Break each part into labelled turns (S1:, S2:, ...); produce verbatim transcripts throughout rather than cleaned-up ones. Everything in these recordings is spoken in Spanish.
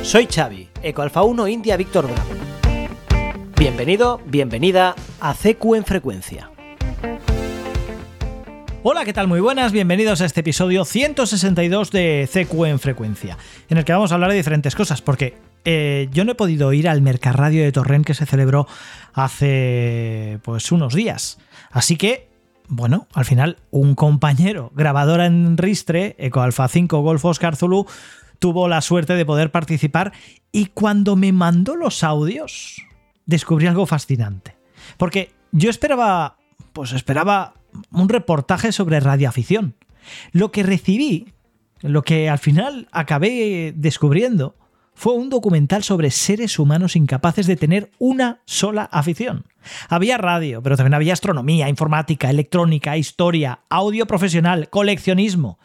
S1: Soy Xavi, Eco Alfa uno India Víctor Bravo. Bienvenido, bienvenida a C Q en Frecuencia.
S2: Hola, ¿qué tal? Muy buenas, bienvenidos a este episodio ciento sesenta y dos de C Q en Frecuencia, en el que vamos a hablar de diferentes cosas, porque eh, yo no he podido ir al Mercarradio de Torrent que se celebró hace pues unos días, así que bueno, al final un compañero grabador en Ristre, Eco Alfa cinco Golf Oscar Zulu, tuvo la suerte de poder participar y cuando me mandó los audios descubrí algo fascinante. Porque yo esperaba, pues esperaba un reportaje sobre radioafición. Lo que recibí, lo que al final acabé descubriendo, fue un documental sobre seres humanos incapaces de tener una sola afición. Había radio, pero también había astronomía, informática, electrónica, historia, audio profesional, coleccionismo.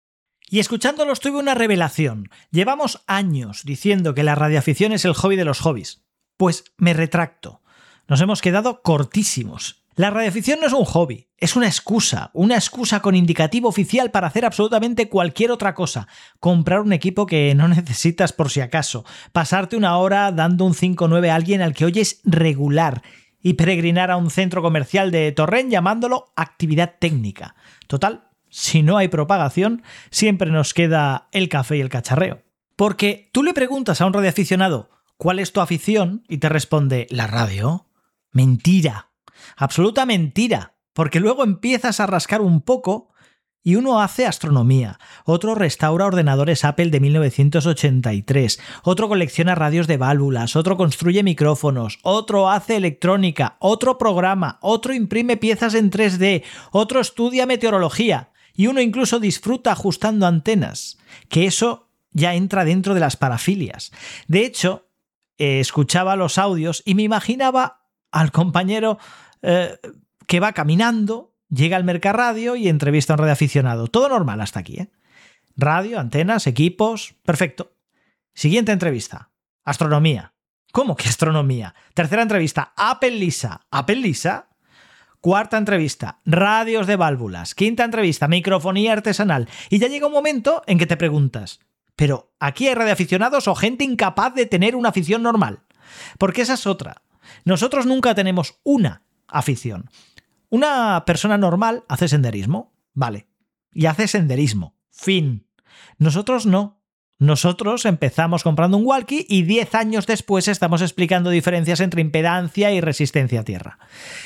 S2: Y escuchándolos tuve una revelación. Llevamos años diciendo que la radioafición es el hobby de los hobbies. Pues me retracto. Nos hemos quedado cortísimos. La radioafición no es un hobby, es una excusa. Una excusa con indicativo oficial para hacer absolutamente cualquier otra cosa. Comprar un equipo que no necesitas por si acaso. Pasarte una hora dando un cinco nueve a alguien al que oyes regular. Y peregrinar a un centro comercial de Torrent llamándolo actividad técnica. Total. Si no hay propagación, siempre nos queda el café y el cacharreo. Porque tú le preguntas a un radioaficionado ¿cuál es tu afición? Y te responde ¿la radio? Mentira, absoluta mentira, porque luego empiezas a rascar un poco y uno hace astronomía, otro restaura ordenadores Apple de mil novecientos ochenta y tres, otro colecciona radios de válvulas, otro construye micrófonos, otro hace electrónica, otro programa, otro imprime piezas en tres D, otro estudia meteorología. Y uno incluso disfruta ajustando antenas, que eso ya entra dentro de las parafilias. De hecho, eh, escuchaba los audios y me imaginaba al compañero eh, que va caminando, llega al Mercarradio y entrevista a un radioaficionado. Todo normal hasta aquí, ¿eh? Radio, antenas, equipos, perfecto. Siguiente entrevista, astronomía. ¿Cómo que astronomía? Tercera entrevista, Apple Lisa. ¿Apple Lisa? Cuarta entrevista, radios de válvulas. Quinta entrevista, microfonía artesanal. Y ya llega un momento en que te preguntas, ¿pero aquí hay radioaficionados o gente incapaz de tener una afición normal? Porque esa es otra. Nosotros nunca tenemos una afición. Una persona normal hace senderismo, vale, y hace senderismo, fin. Nosotros no. Nosotros empezamos comprando un walkie y diez años después estamos explicando diferencias entre impedancia y resistencia a tierra,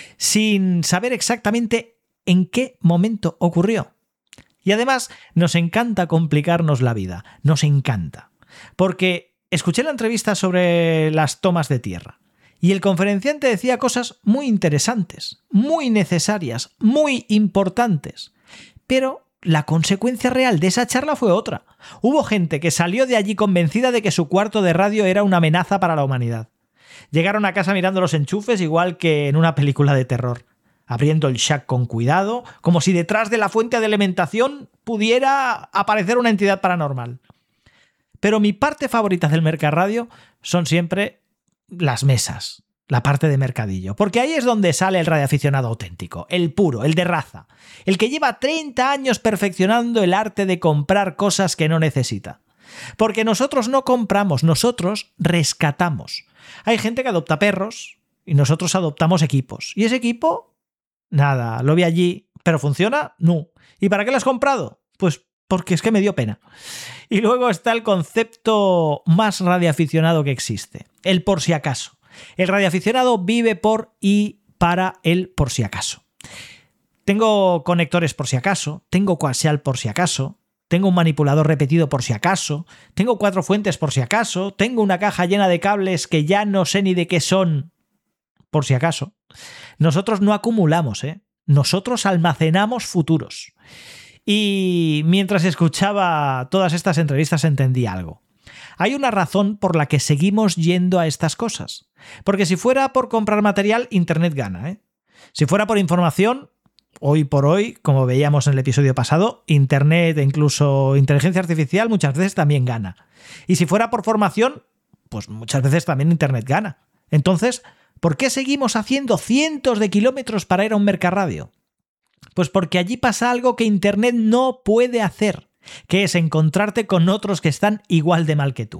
S2: sin saber exactamente en qué momento ocurrió. Y además nos encanta complicarnos la vida, nos encanta. Porque escuché la entrevista sobre las tomas de tierra y el conferenciante decía cosas muy interesantes, muy necesarias, muy importantes, pero la consecuencia real de esa charla fue otra. Hubo gente que salió de allí convencida de que su cuarto de radio era una amenaza para la humanidad. Llegaron a casa mirando los enchufes igual que en una película de terror, abriendo el shack con cuidado, como si detrás de la fuente de alimentación pudiera aparecer una entidad paranormal. Pero mi parte favorita del Mercarradio son siempre las mesas. La parte de mercadillo, porque ahí es donde sale el radioaficionado auténtico, el puro, el de raza, el que lleva treinta años perfeccionando el arte de comprar cosas que no necesita. Porque nosotros no compramos, nosotros rescatamos. Hay gente que adopta perros y nosotros adoptamos equipos. ¿Y ese equipo? Nada, lo vi allí, ¿pero funciona? No. ¿Y para qué lo has comprado? Pues porque es que me dio pena. Y luego está el concepto más radioaficionado que existe, el por si acaso. El radioaficionado vive por y para el por si acaso. Tengo conectores por si acaso, tengo coaxial por si acaso, tengo un manipulador repetido por si acaso, tengo cuatro fuentes por si acaso, tengo una caja llena de cables que ya no sé ni de qué son por si acaso. Nosotros no acumulamos, ¿eh? Nosotros almacenamos futuros. Y mientras escuchaba todas estas entrevistas entendí algo. Hay una razón por la que seguimos yendo a estas cosas. Porque si fuera por comprar material, Internet gana, ¿eh? Si fuera por información, hoy por hoy, como veíamos en el episodio pasado, Internet e incluso inteligencia artificial muchas veces también gana. Y si fuera por formación, pues muchas veces también Internet gana. Entonces, ¿por qué seguimos haciendo cientos de kilómetros para ir a un Mercarradio? Pues porque allí pasa algo que Internet no puede hacer, que es encontrarte con otros que están igual de mal que tú.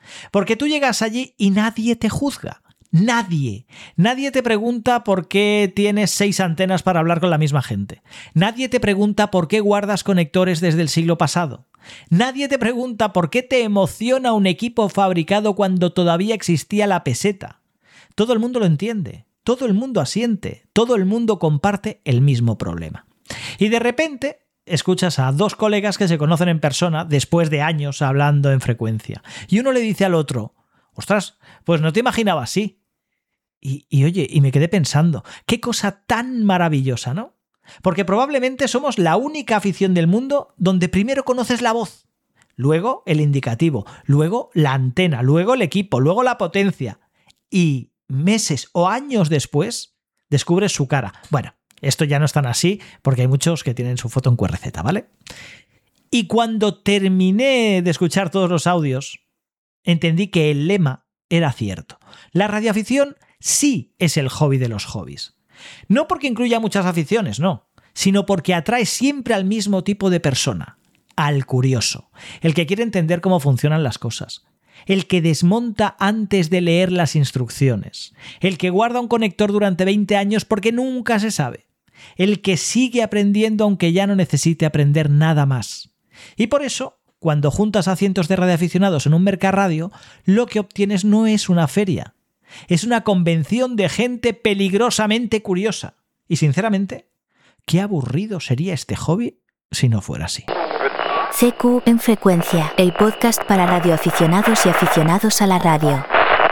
S2: Porque tú llegas allí y nadie te juzga. Nadie. Nadie te pregunta por qué tienes seis antenas para hablar con la misma gente. Nadie te pregunta por qué guardas conectores desde el siglo pasado. Nadie te pregunta por qué te emociona un equipo fabricado cuando todavía existía la peseta. Todo el mundo lo entiende. Todo el mundo asiente. Todo el mundo comparte el mismo problema. Y de repente escuchas a dos colegas que se conocen en persona después de años hablando en frecuencia. Y uno le dice al otro: ostras, pues no te imaginaba así. Y, y oye, y me quedé pensando, qué cosa tan maravillosa, ¿no? Porque probablemente somos la única afición del mundo donde primero conoces la voz, luego el indicativo, luego la antena, luego el equipo, luego la potencia. Y meses o años después descubres su cara. Bueno, esto ya no es tan así porque hay muchos que tienen su foto en Q R Z, ¿vale? Y cuando terminé de escuchar todos los audios, entendí que el lema era cierto. La radioafición sí es el hobby de los hobbies. No porque incluya muchas aficiones, no, sino porque atrae siempre al mismo tipo de persona, al curioso, el que quiere entender cómo funcionan las cosas, el que desmonta antes de leer las instrucciones, el que guarda un conector durante veinte años porque nunca se sabe, el que sigue aprendiendo aunque ya no necesite aprender nada más. Y por eso, cuando juntas a cientos de radioaficionados en un Mercarradio, lo que obtienes no es una feria. Es una convención de gente peligrosamente curiosa. Y sinceramente, qué aburrido sería este hobby si no fuera así.
S3: C Q en Frecuencia, el podcast para radioaficionados y aficionados a la radio.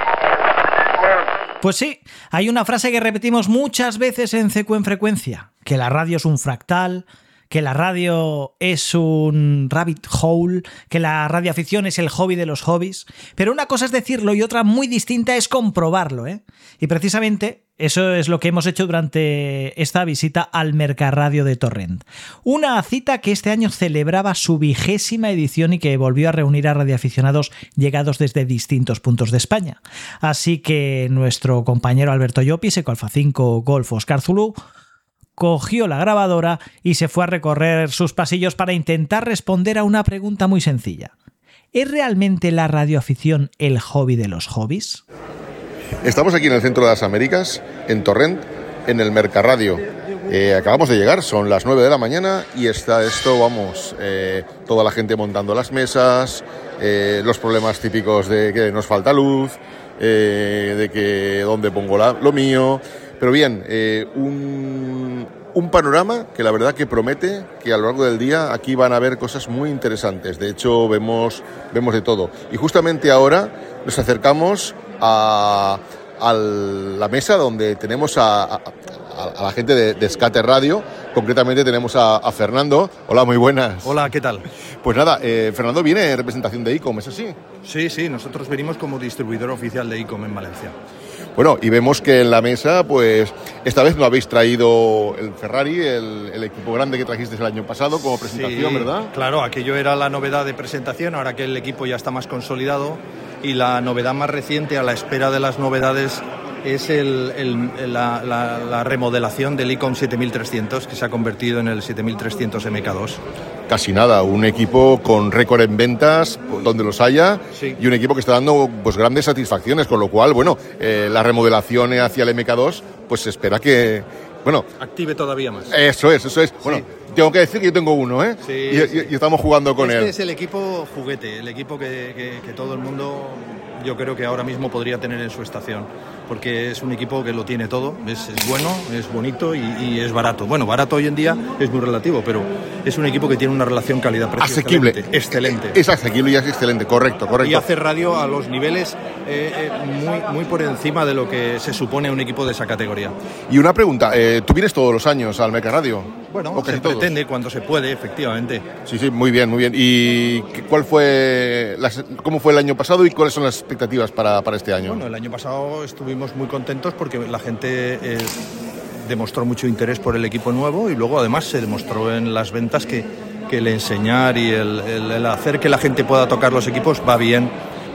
S2: Pues sí, hay una frase que repetimos muchas veces en C Q en Frecuencia, que la radio es un fractal, que la radio es un rabbit hole, que la radioafición es el hobby de los hobbies. Pero una cosa es decirlo y otra muy distinta es comprobarlo, ¿eh? Y precisamente eso es lo que hemos hecho durante esta visita al Mercarradio de Torrent. Una cita que este año celebraba su vigésima edición y que volvió a reunir a radioaficionados llegados desde distintos puntos de España. Así que nuestro compañero Alberto Llopis, Eco Alfa cinco Golf Oscar Zulu, cogió la grabadora y se fue a recorrer sus pasillos para intentar responder a una pregunta muy sencilla. ¿Es realmente la radioafición el hobby de los hobbies?
S4: Estamos aquí en el centro de las Américas, en Torrent, en el Mercarradio. Eh, acabamos de llegar, son las nueve de la mañana y está esto, vamos, eh, toda la gente montando las mesas, eh, los problemas típicos de que nos falta luz, eh, de que dónde pongo la, lo mío. Pero bien, eh, un, un panorama que la verdad que promete que a lo largo del día aquí van a haber cosas muy interesantes. De hecho, vemos, vemos de todo. Y justamente ahora nos acercamos a, a la mesa donde tenemos a, a, a la gente de, de Scatter Radio. Concretamente tenemos a, a Fernando. Hola, muy buenas.
S5: Hola, ¿qué tal?
S4: Pues nada, eh, Fernando viene en representación de ICOM, ¿es así?
S5: Sí, sí, nosotros venimos como distribuidor oficial de ICOM en Valencia.
S4: Bueno, y vemos que en la mesa, pues, esta vez no habéis traído el Ferrari, el, el equipo grande que trajisteis el año pasado como presentación,
S5: sí,
S4: ¿verdad?
S5: Claro, aquello era la novedad de presentación, ahora que el equipo ya está más consolidado, y la novedad más reciente, a la espera de las novedades, es el, el, la, la, la remodelación del ICOM siete mil trescientos, que se ha convertido en el siete mil trescientos M K dos.
S4: Casi nada, un equipo con récord en ventas, donde los haya, sí. Y un equipo que está dando pues grandes satisfacciones, con lo cual, bueno, eh, la remodelación hacia el M K dos, pues se espera que, bueno...
S5: active todavía más.
S4: Eso es, eso es. Bueno, sí. Tengo que decir que yo tengo uno, ¿eh?
S5: Sí,
S4: y,
S5: sí.
S4: y, y estamos jugando con
S5: este
S4: él.
S5: Este es el equipo juguete, el equipo que, que, que todo el mundo, yo creo que ahora mismo podría tener en su estación, porque es un equipo que lo tiene todo, es, es bueno, es bonito y, y es barato. Bueno, barato hoy en día es muy relativo, pero es un equipo que tiene una relación calidad-precio
S4: asequible.
S5: Excelente, excelente.
S4: Es asequible y es excelente, correcto, correcto.
S5: Y hace radio a los niveles eh, eh, muy, muy por encima de lo que se supone un equipo de esa categoría.
S4: Y una pregunta, eh, ¿tú vienes todos los años al Mercarradio?
S5: Bueno, se todos? pretende cuando se puede, efectivamente.
S4: Sí, sí, muy bien, muy bien. ¿Y cuál fue, las, cómo fue el año pasado y cuáles son las expectativas para, para este año?
S5: Bueno, el año pasado estuvimos muy contentos porque la gente eh, demostró mucho interés por el equipo nuevo y luego además se demostró en las ventas que, que el enseñar y el, el, el hacer que la gente pueda tocar los equipos va bien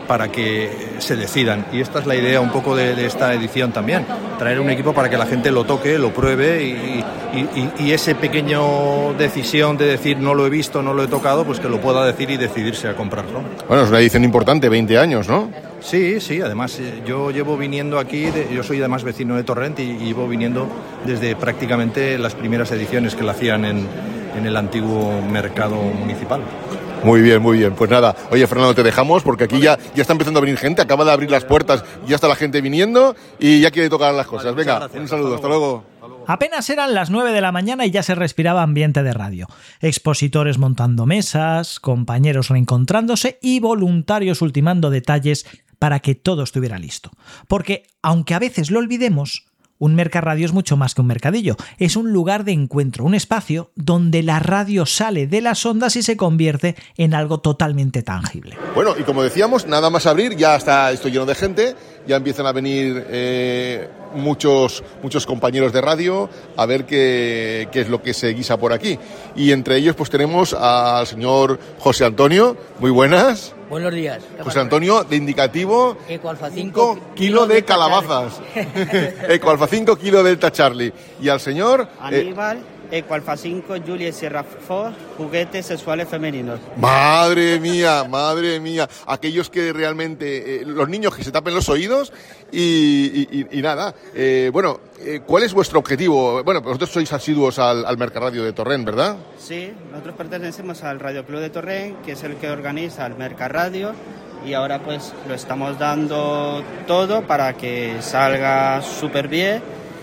S5: para que se decidan. Y esta es la idea un poco de, de esta edición también, traer un equipo para que la gente lo toque, lo pruebe y, y, y, y ese pequeño decisión de decir no lo he visto, no lo he tocado, pues que lo pueda decir y decidirse a comprarlo.
S4: Bueno, es una edición importante, veinte años, ¿no?
S5: Sí, sí, además yo llevo viniendo aquí, de, yo soy además vecino de Torrent y, y llevo viniendo desde prácticamente las primeras ediciones que la hacían en, en el antiguo mercado municipal.
S4: Muy bien, muy bien. Pues nada, oye Fernando, te dejamos porque aquí ya, ya está empezando a venir gente, acaba de abrir las puertas, ya está la gente viniendo y ya quiere tocar las cosas. Vale, venga, un saludo, hasta luego. Hasta luego.
S2: Apenas eran las nueve de la mañana y ya se respiraba ambiente de radio. Expositores montando mesas, compañeros reencontrándose y voluntarios ultimando detalles para que todo estuviera listo. Porque, aunque a veces lo olvidemos, un mercarradio es mucho más que un mercadillo. Es un lugar de encuentro, un espacio donde la radio sale de las ondas y se convierte en algo totalmente tangible.
S4: Bueno, y como decíamos, nada más abrir, ya está esto lleno de gente, ya empiezan a venir eh, muchos, muchos compañeros de radio a ver qué, qué es lo que se guisa por aquí. Y entre ellos pues tenemos al señor José Antonio, muy buenas.
S6: Buenos días.
S4: José Antonio, de indicativo,
S6: Ecoalfa cinco
S4: kilo de calabazas. Ecoalfa cinco, kilo Delta Charlie. Y al señor...
S7: Aníbal, eh... Ecoalfa cinco, Julia Sierra Fox, juguetes sexuales femeninos.
S4: Madre mía, madre mía. Aquellos que realmente... Eh, los niños que se tapen los oídos y, y, y, y nada. Eh, bueno, eh, ¿cuál es vuestro objetivo? Bueno, vosotros sois asiduos al, al Mercarradio de Torrent, ¿verdad?
S7: Sí, nosotros pertenecemos al Radio Club de Torrent, que es el que organiza el Mercarradio, y ahora pues lo estamos dando todo para que salga súper bien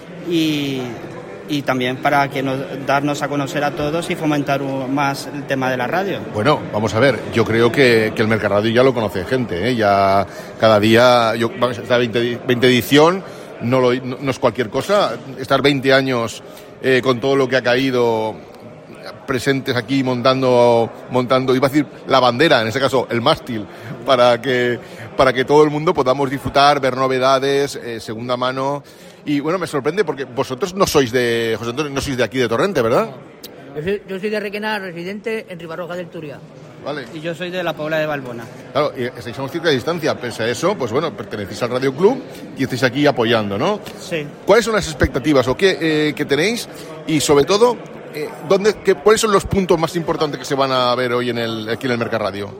S7: y, y también para que nos, darnos a conocer a todos y fomentar un, más el tema de la radio.
S4: Bueno, vamos a ver, yo creo que, que el Mercarradio ya lo conoce gente, ¿eh? Ya cada día, yo, vamos, esta veinte, veinte edición no, lo, no, no es cualquier cosa, estar veinte años eh, con todo lo que ha caído presentes aquí montando, montando, iba a decir la bandera, en este caso el mástil, para que, para que todo el mundo podamos disfrutar, ver novedades, eh, segunda mano. Y bueno, me sorprende porque vosotros no sois de, José Antonio, no sois de aquí de Torrente, ¿verdad?
S6: Yo soy, yo soy de Requena, residente en Ribarroja del Turia.
S4: Vale.
S7: Y yo soy de la Pobla de Balbona.
S4: Claro, y estáis a una cierta distancia, pese a eso, pues bueno, pertenecéis al Radio Club y estáis aquí apoyando, ¿no?
S7: Sí.
S4: ¿Cuáles son las expectativas o qué eh, que tenéis? Y sobre todo, eh, ¿dónde, qué, ¿cuáles son los puntos más importantes que se van a ver hoy en el, aquí en el Mercarradio?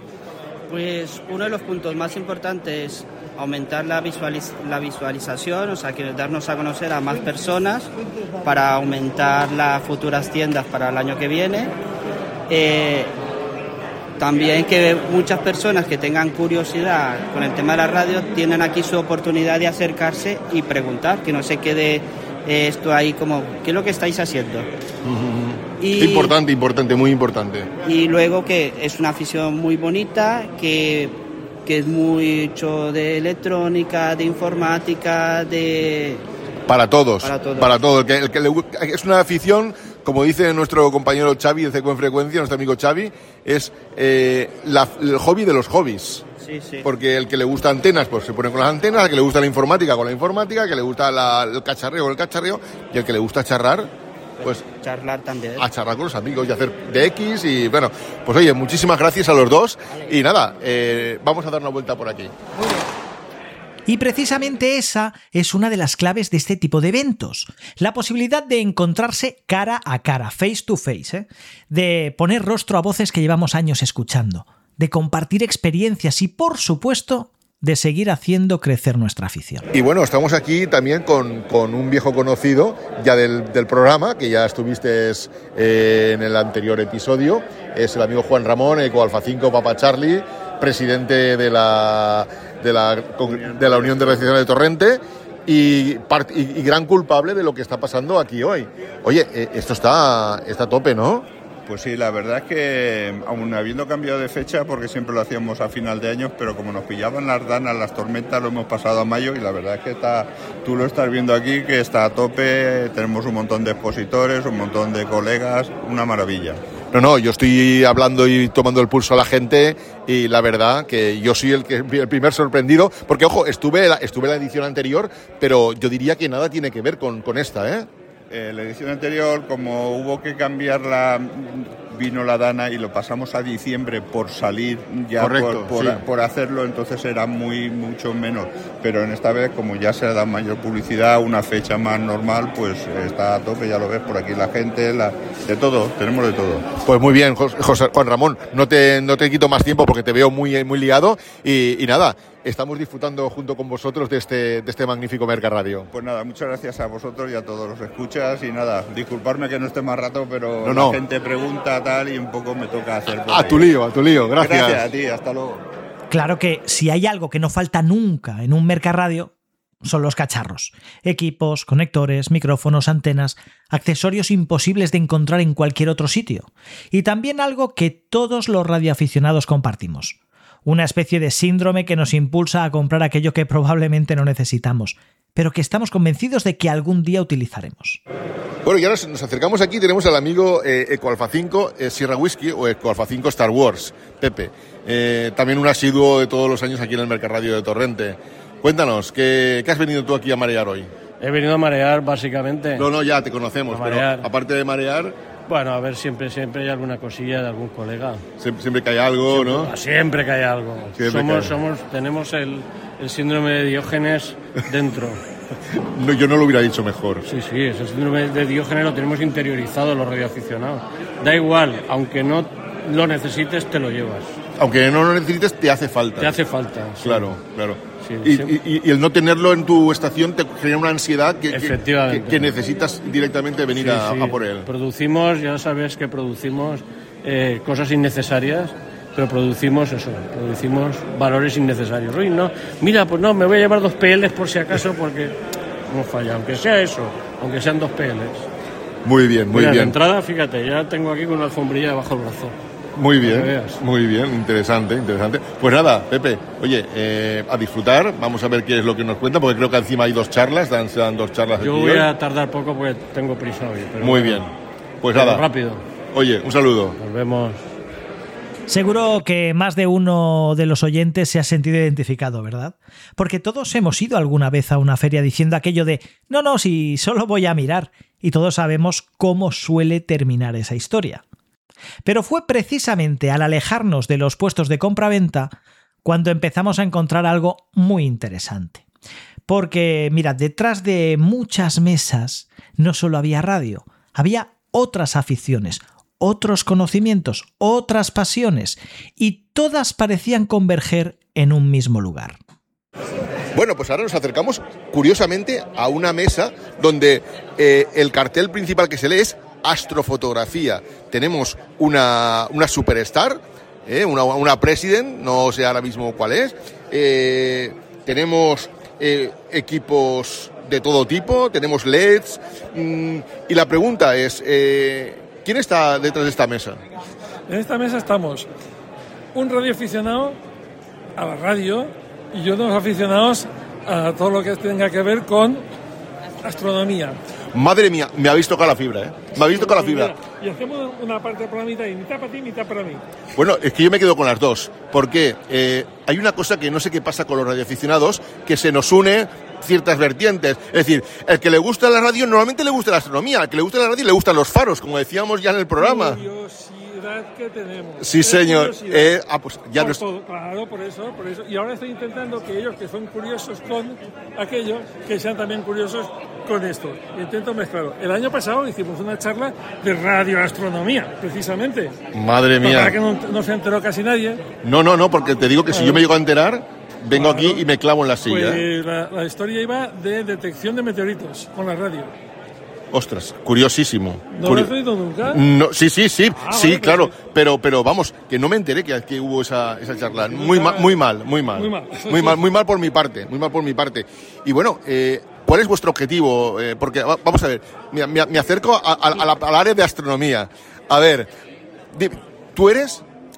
S7: Pues uno de los puntos más importantes es aumentar la, visualiz- la visualización, o sea, que darnos a conocer a más personas para aumentar las futuras tiendas para el año que viene. Eh, también que muchas personas que tengan curiosidad con el tema de la radio tienen aquí su oportunidad de acercarse y preguntar, que no se quede eh, esto ahí como, ¿qué es lo que estáis haciendo?
S4: Uh-huh.
S7: Y,
S4: importante, importante, muy importante.
S7: Y luego que es una afición muy bonita, que, que es mucho de electrónica, de informática, de...
S4: Para todos,
S7: para todos.
S4: Para todo. El que, el que le, es una afición, como dice nuestro compañero Xavi de C Q en Frecuencia, nuestro amigo Xavi, es eh, la, el hobby de los hobbies.
S7: Sí, sí.
S4: Porque el que le gusta antenas, pues se pone con las antenas, el que le gusta la informática con la informática, el que le gusta la, el cacharreo con el cacharreo, y el que le gusta charrar, pues
S7: charlar también.
S4: A charlar con los amigos y hacer de X y bueno, pues oye, muchísimas gracias a los dos y nada, eh, vamos a dar una vuelta por aquí.
S2: Y precisamente esa es una de las claves de este tipo de eventos. La posibilidad de encontrarse cara a cara, face to face, ¿eh? De poner rostro a voces que llevamos años escuchando, de compartir experiencias y, por supuesto, de seguir haciendo crecer nuestra afición.
S4: Y bueno, estamos aquí también con, con un viejo conocido ya del, del programa, que ya estuviste eh, en el anterior episodio, es el amigo Juan Ramón, Ecoalfa cinco, Papa Charlie, presidente de la, de la, de la Unión de Recepción de Torrente y, part, y, y gran culpable de lo que está pasando aquí hoy. Oye, eh, esto está, está a tope, ¿no?
S8: Pues sí, la verdad es que aún habiendo cambiado de fecha, porque siempre lo hacíamos a final de año, pero como nos pillaban las danas, las tormentas, lo hemos pasado a mayo y la verdad es que está, tú lo estás viendo aquí, que está a tope, tenemos un montón de expositores, un montón de colegas, una maravilla.
S4: No, no, yo estoy hablando y tomando el pulso a la gente y la verdad que yo soy el, que, el primer sorprendido, porque ojo, estuve, estuve en la edición anterior, pero yo diría que nada tiene que ver con, con esta, ¿eh?
S8: Eh, la edición anterior, como hubo que cambiar la, vino la Dana y lo pasamos a diciembre por salir ya.
S4: Correcto,
S8: por, por,
S4: sí.
S8: por hacerlo, entonces era muy mucho menos. Pero en esta vez, como ya se da mayor publicidad, una fecha más normal, pues está a tope, ya lo ves por aquí la gente, la, de todo, tenemos de todo.
S4: Pues muy bien, José Juan Ramón, no te, no te quito más tiempo porque te veo muy, muy liado y, y nada, estamos disfrutando junto con vosotros de este, de este magnífico Merca Radio.
S8: Pues nada, muchas gracias a vosotros y a todos los escuchas y nada, disculparme que no esté más rato, pero
S4: no,
S8: la
S4: no.
S8: gente pregunta tal y un poco me toca hacer.
S4: A, a tu lío, a tu lío, gracias.
S8: Gracias a ti, hasta luego.
S2: Claro que si hay algo que no falta nunca en un Merca Radio, son los cacharros. Equipos, conectores, micrófonos, antenas, accesorios imposibles de encontrar en cualquier otro sitio. Y también algo que todos los radioaficionados compartimos. Una especie de síndrome que nos impulsa a comprar aquello que probablemente no necesitamos, pero que estamos convencidos de que algún día utilizaremos.
S4: Bueno, y ahora nos acercamos aquí, tenemos al amigo eh, Eco Alfa cinco eh, Sierra Whisky o Eco Alfa cinco Star Wars, Pepe. Eh, también un asiduo de todos los años aquí en el Merca Radio de Torrente. Cuéntanos, ¿qué, ¿qué has venido tú aquí a marear hoy?
S9: He venido a marear, básicamente.
S4: No, no, ya te conocemos, pero aparte de marear...
S9: Bueno, a ver, siempre siempre hay alguna cosilla de algún colega.
S4: Siempre, siempre que hay algo,
S9: siempre,
S4: ¿no?
S9: Siempre que hay algo.
S4: Siempre
S9: somos,
S4: que hay.
S9: somos, tenemos el, el síndrome de Diógenes dentro.
S4: No, yo no lo hubiera dicho mejor.
S9: Sí, sí, ese síndrome de Diógenes lo tenemos interiorizado los radioaficionados. Da igual, aunque no lo necesites, te lo llevas.
S4: Aunque no lo necesites, te hace falta.
S9: Te hace falta, sí.
S4: Claro, claro.
S9: Sí,
S4: y,
S9: sí.
S4: Y, y el no tenerlo en tu estación te genera una ansiedad que,
S9: Efectivamente.
S4: que, que necesitas directamente venir
S9: Sí,
S4: a,
S9: sí.
S4: a por él.
S9: Producimos, ya sabes que producimos eh, cosas innecesarias, pero producimos eso, producimos valores innecesarios. Uy, no, mira, pues no, me voy a llevar dos P Ls por si acaso porque no falla, aunque sea eso, aunque sean dos P Ls.
S4: Muy bien, muy
S9: mira,
S4: bien.
S9: De entrada, fíjate, ya tengo aquí con una alfombrilla debajo del brazo.
S4: Muy bien,
S9: veas.
S4: muy bien, interesante, interesante. Pues nada, Pepe, oye, eh, a disfrutar, vamos a ver qué es lo que nos cuentan, porque creo que encima hay dos charlas, dan, se dan dos charlas.
S9: Yo
S4: aquí
S9: voy
S4: hoy.
S9: a tardar poco porque tengo prisa hoy. Pero
S4: Muy
S9: bueno,
S4: bien, pues
S9: pero
S4: nada.
S9: rápido.
S4: Oye, un saludo.
S9: Nos vemos.
S2: Seguro que más de uno de los oyentes se ha sentido identificado, ¿verdad? Porque todos hemos ido alguna vez a una feria diciendo aquello de no, no, si solo voy a mirar, y todos sabemos cómo suele terminar esa historia. Pero fue precisamente al alejarnos de los puestos de compra-venta cuando empezamos a encontrar algo muy interesante. Porque, mirad, detrás de muchas mesas no solo había radio, había otras aficiones, otros conocimientos, otras pasiones, y todas parecían converger en un mismo lugar.
S4: Bueno, pues ahora nos acercamos, curiosamente, a una mesa donde eh, el cartel principal que se lee es astrofotografía. Tenemos una, una superstar, eh, una, una president, no sé ahora mismo cuál es. Eh, tenemos eh, equipos de todo tipo, tenemos L E Ds. Mmm, y la pregunta es, eh, ¿quién está detrás de esta mesa?
S10: En esta mesa estamos un radioaficionado a la radio y unos aficionados a todo lo que tenga que ver con astronomía.
S4: Madre mía, me habéis tocado la fibra, ¿eh? Me habéis tocado la fibra.
S10: Y hacemos una parte por la mitad, y mitad para ti, mitad para mí.
S4: Bueno, es que yo me quedo con las dos, porque eh, hay una cosa que no sé qué pasa con los radioaficionados, que se nos une ciertas vertientes. Es decir, el que le gusta la radio normalmente le gusta la astronomía, al que le gusta la radio le gustan los faros, como decíamos ya en el programa.
S10: Curiosidad que tenemos.
S4: Sí, señor. Eh, ah, pues ya
S10: por
S4: nos...
S10: todo, claro, por eso, por eso. Y ahora estoy intentando que ellos que son curiosos con aquello, que sean también curiosos con esto. Intento mezclarlo. El año pasado hicimos una charla de radioastronomía, precisamente.
S4: Madre mía.
S10: Para que no, no se enteró casi nadie.
S4: No, no, no, porque te digo que si yo me llego a enterar, vengo claro. aquí y me clavo en la silla.
S10: Pues la, la historia iba de detección de meteoritos con la radio.
S4: Ostras, curiosísimo.
S10: ¿No Curio... lo has oído nunca?
S4: No, sí, sí, sí, ah, sí, vale, claro,
S10: pues...
S4: pero, pero vamos, que no me enteré que, que hubo esa, esa charla. Muy, ma, muy mal, muy mal.
S10: Muy mal.
S4: Muy mal, muy mal por mi parte, muy mal por mi parte. Y bueno, eh, ¿cuál es vuestro objetivo? Eh, porque, vamos a ver, me, me, me acerco a, a, a la, al área de astronomía. A ver, ¿tú eres...?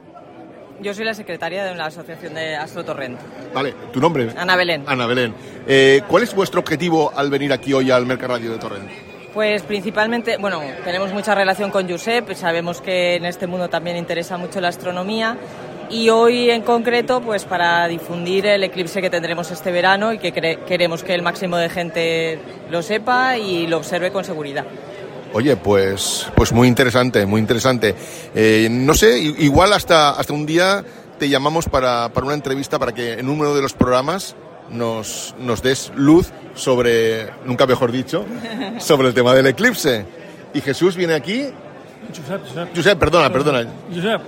S11: Yo soy la secretaria de la Asociación de Astro Torrent.
S4: Vale, ¿tu nombre?
S11: Ana Belén.
S4: Ana Belén. Eh, ¿Cuál es vuestro objetivo al venir aquí hoy al Merca Radio de Torrent?
S11: Pues principalmente, bueno, tenemos mucha relación con Josep, sabemos que en este mundo también interesa mucho la astronomía y hoy en concreto pues para difundir el eclipse que tendremos este verano y que cre- queremos que el máximo de gente lo sepa y lo observe con seguridad.
S4: Oye, pues, pues muy interesante, muy interesante. Eh, no sé, igual hasta, hasta un día te llamamos para, para una entrevista para que en uno de los programas nos, nos des luz sobre, nunca mejor dicho, sobre el tema del eclipse. Y Jesús viene aquí.
S10: Josep, Josep.
S4: Josep, perdona, perdona.
S10: Josep,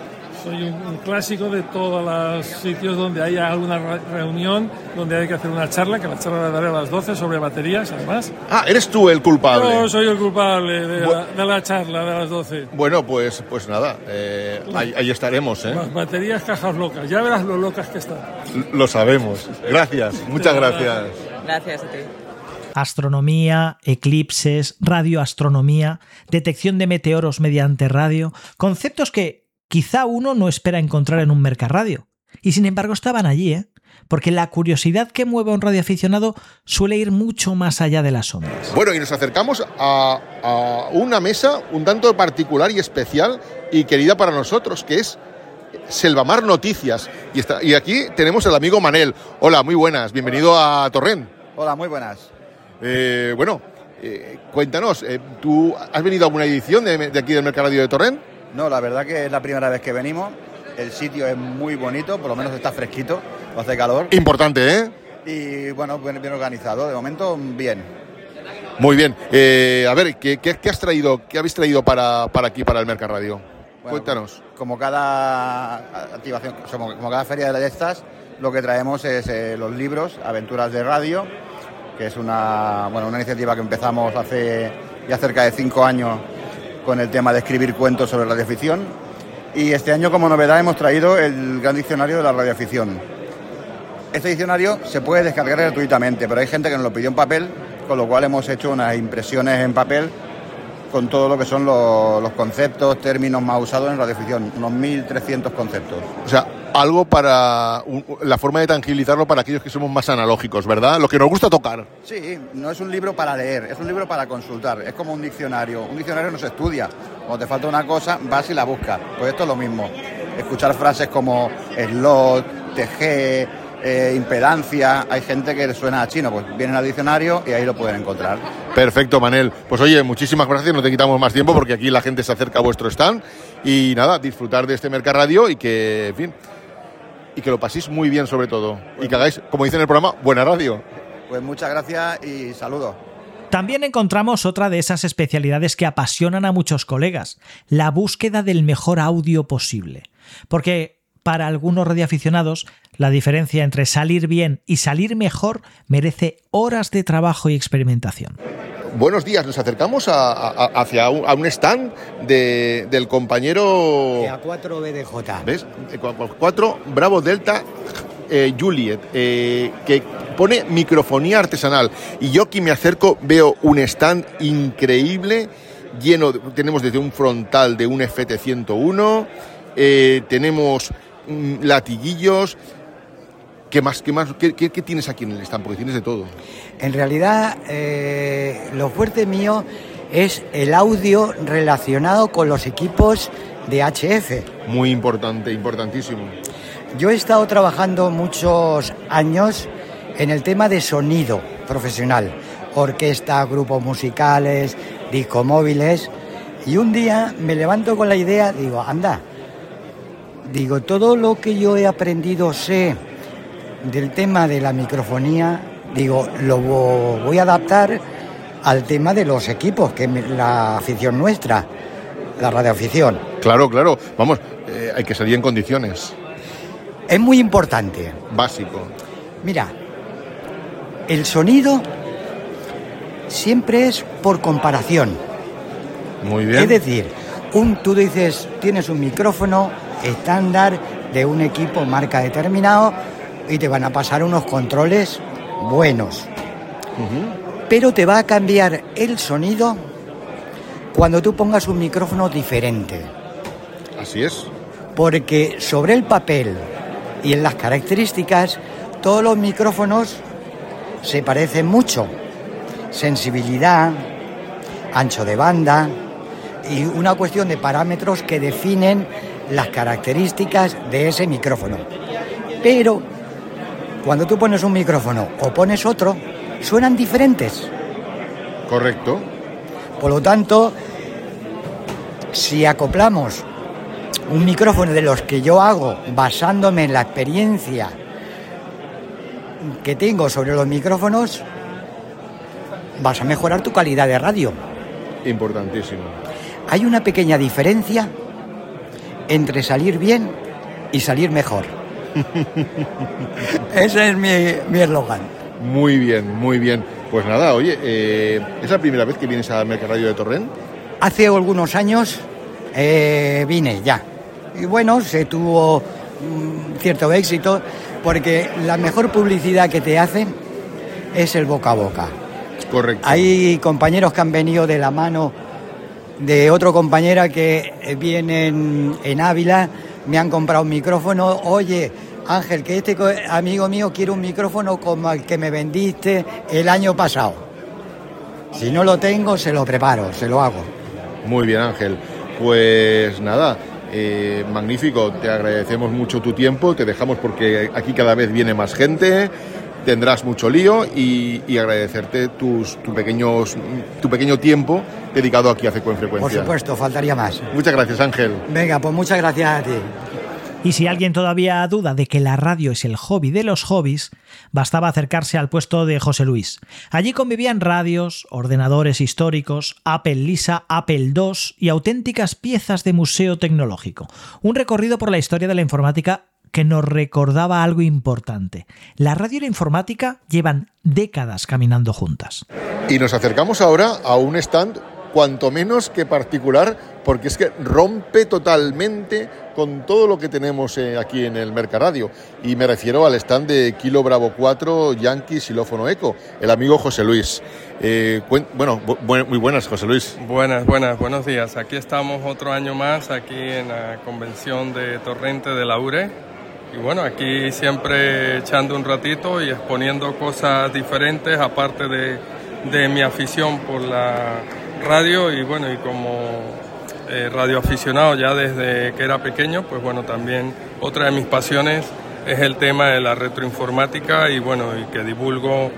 S10: soy un, un clásico de todos los sitios donde haya alguna re- reunión, donde hay que hacer una charla, que la charla la daré a las doce sobre baterías, además.
S4: Ah, eres tú el culpable.
S10: Yo soy el culpable de,
S4: Bu-
S10: la, de la charla de las doce.
S4: Bueno, pues, pues nada, eh, ahí, ahí estaremos, ¿eh?
S10: Las baterías cajas locas, ya verás lo locas que están.
S4: Lo sabemos. Gracias, muchas gracias.
S11: Gracias a ti.
S2: Astronomía, eclipses, radioastronomía, detección de meteoros mediante radio, conceptos que quizá uno no espera encontrar en un Mercarradio. Y sin embargo estaban allí, ¿eh? Porque la curiosidad que mueve a un radioaficionado suele ir mucho más allá de las ondas.
S4: Bueno, y nos acercamos a, a una mesa un tanto particular y especial y querida para nosotros, que es Selvamar Noticias. Y, está, y aquí tenemos al amigo Manel. Hola, muy buenas, bienvenido Hola. a Torrent.
S12: Hola, muy buenas.
S4: Eh, bueno, eh, cuéntanos, eh, ¿tú has venido a alguna edición de, de aquí del Mercarradio de Torrent?
S12: No, la verdad que es la primera vez que venimos. El sitio es muy bonito, por lo menos está fresquito, no hace calor.
S4: Importante, ¿eh?
S12: Y bueno, bien, bien organizado. De momento, bien.
S4: Muy bien. Eh, a ver, ¿qué, qué, qué has traído, qué habéis traído para, para aquí, para el Mercarradio? Bueno, cuéntanos.
S12: Como cada activación, como, como cada feria de estas, lo que traemos es eh, los libros, Aventuras de Radio, que es una, bueno, una iniciativa que empezamos hace ya cerca de cinco años con el tema de escribir cuentos sobre radioafición. Y este año, como novedad, hemos traído el Gran Diccionario de la Radioafición. Este diccionario se puede descargar gratuitamente, pero hay gente que nos lo pidió en papel, con lo cual hemos hecho unas impresiones en papel con todo lo que son los, los conceptos, términos más usados en radioafición, unos mil trescientos conceptos.
S4: O sea, algo para un, la forma de tangibilizarlo para aquellos que somos más analógicos, ¿verdad? Lo que nos gusta tocar.
S12: Sí, no es un libro para leer, es un libro para consultar, es como un diccionario. Un diccionario no se estudia, cuando te falta una cosa vas y la buscas. Pues esto es lo mismo, escuchar frases como slot, T G, eh, impedancia, hay gente que le suena a chino, pues vienen al diccionario y ahí lo pueden encontrar.
S4: Perfecto, Manel. Pues oye, muchísimas gracias, no te quitamos más tiempo porque aquí la gente se acerca a vuestro stand y nada, disfrutar de este Mercarradio y que, en fin, y que lo paséis muy bien sobre todo. Pues y que hagáis, como dice en el programa, buena radio.
S12: Pues muchas gracias y saludos.
S2: También encontramos otra de esas especialidades que apasionan a muchos colegas, la búsqueda del mejor audio posible. Porque para algunos radioaficionados, la diferencia entre salir bien y salir mejor merece horas de trabajo y experimentación.
S4: Buenos días, nos acercamos a, a, hacia un, a un stand de, del compañero...
S13: A cuatro B D J.
S4: ¿Ves? cuatro Bravo Delta eh, Juliet, eh, que pone microfonía artesanal. Y yo aquí me acerco, veo un stand increíble, lleno, de, tenemos desde un frontal de un F T ciento uno, eh, tenemos mm, latiguillos. ¿Qué más? ¿Qué más? ¿Qué, qué, qué tienes aquí en el stand? Porque tienes de todo.
S13: En realidad, eh, lo fuerte mío es el audio relacionado con los equipos de H F.
S4: Muy importante, importantísimo.
S13: Yo he estado trabajando muchos años en el tema de sonido profesional, orquesta, grupos musicales, discomóviles, y un día me levanto con la idea, digo, anda, digo, todo lo que yo he aprendido sé del tema de la microfonía, digo, lo voy a adaptar al tema de los equipos, que es la afición nuestra, la radioafición.
S4: Claro, claro, vamos, eh, hay que salir en condiciones.
S13: Es muy importante.
S4: Básico.
S13: Mira, el sonido siempre es por comparación.
S4: Muy bien.
S13: Es decir, un, tú dices, tienes un micrófono estándar de un equipo marca determinado y te van a pasar unos controles buenos. Uh-huh. Pero te va a cambiar el sonido cuando tú pongas un micrófono diferente.
S4: Así es.
S13: Porque sobre el papel y en las características, todos los micrófonos se parecen mucho. Sensibilidad, ancho de banda y una cuestión de parámetros que definen las características de ese micrófono. Pero cuando tú pones un micrófono o pones otro, suenan diferentes.
S4: Correcto.
S13: Por lo tanto, si acoplamos un micrófono de los que yo hago basándome en la experiencia que tengo sobre los micrófonos, vas a mejorar tu calidad de radio.
S4: Importantísimo.
S13: Hay una pequeña diferencia entre salir bien y salir mejor. Ese es mi eslogan.
S4: Muy bien, muy bien. Pues nada, oye, eh, ¿es la primera vez que vienes a Mercarradio de Torrent?
S13: Hace algunos años eh, vine ya. Y bueno, se tuvo mm, cierto éxito, porque la mejor publicidad que te hacen es el boca a boca.
S4: Correcto.
S13: Hay compañeros que han venido de la mano de otro compañera que vienen en Ávila, me han comprado un micrófono. Oye, Ángel, que este amigo mío quiere un micrófono como el que me vendiste el año pasado. Si no lo tengo, se lo preparo, se lo hago.
S4: Muy bien, Ángel. Pues nada, eh, magnífico. Te agradecemos mucho tu tiempo. Te dejamos porque aquí cada vez viene más gente. Tendrás mucho lío y, y agradecerte tus, tu, pequeños, tu pequeño tiempo dedicado aquí a C Q en Frecuencia.
S13: Por supuesto, faltaría más.
S4: Muchas gracias, Ángel.
S13: Venga, pues muchas gracias a ti.
S2: Y si alguien todavía duda de que la radio es el hobby de los hobbies, bastaba acercarse al puesto de José Luis. Allí convivían radios, ordenadores históricos, Apple Lisa, Apple dos y auténticas piezas de museo tecnológico. Un recorrido por la historia de la informática que nos recordaba algo importante. La radio y la informática llevan décadas caminando juntas.
S4: Y nos acercamos ahora a un stand cuanto menos que particular, porque es que rompe totalmente con todo lo que tenemos eh, aquí en el Mercarradio. Y me refiero al stand de Kilo Bravo cuatro Yankee Xilófono Eco, el amigo José Luis. Eh, cuen- bueno, bu- muy buenas, José Luis.
S14: Buenas, buenas, buenos días. Aquí estamos otro año más, aquí en la convención de Torrente de la U R E. Y bueno, aquí siempre echando un ratito y exponiendo cosas diferentes, aparte de, de mi afición por la radio. Y bueno, y como eh, radioaficionado ya desde que era pequeño, pues bueno, también otra de mis pasiones es el tema de la retroinformática y bueno, y que divulgo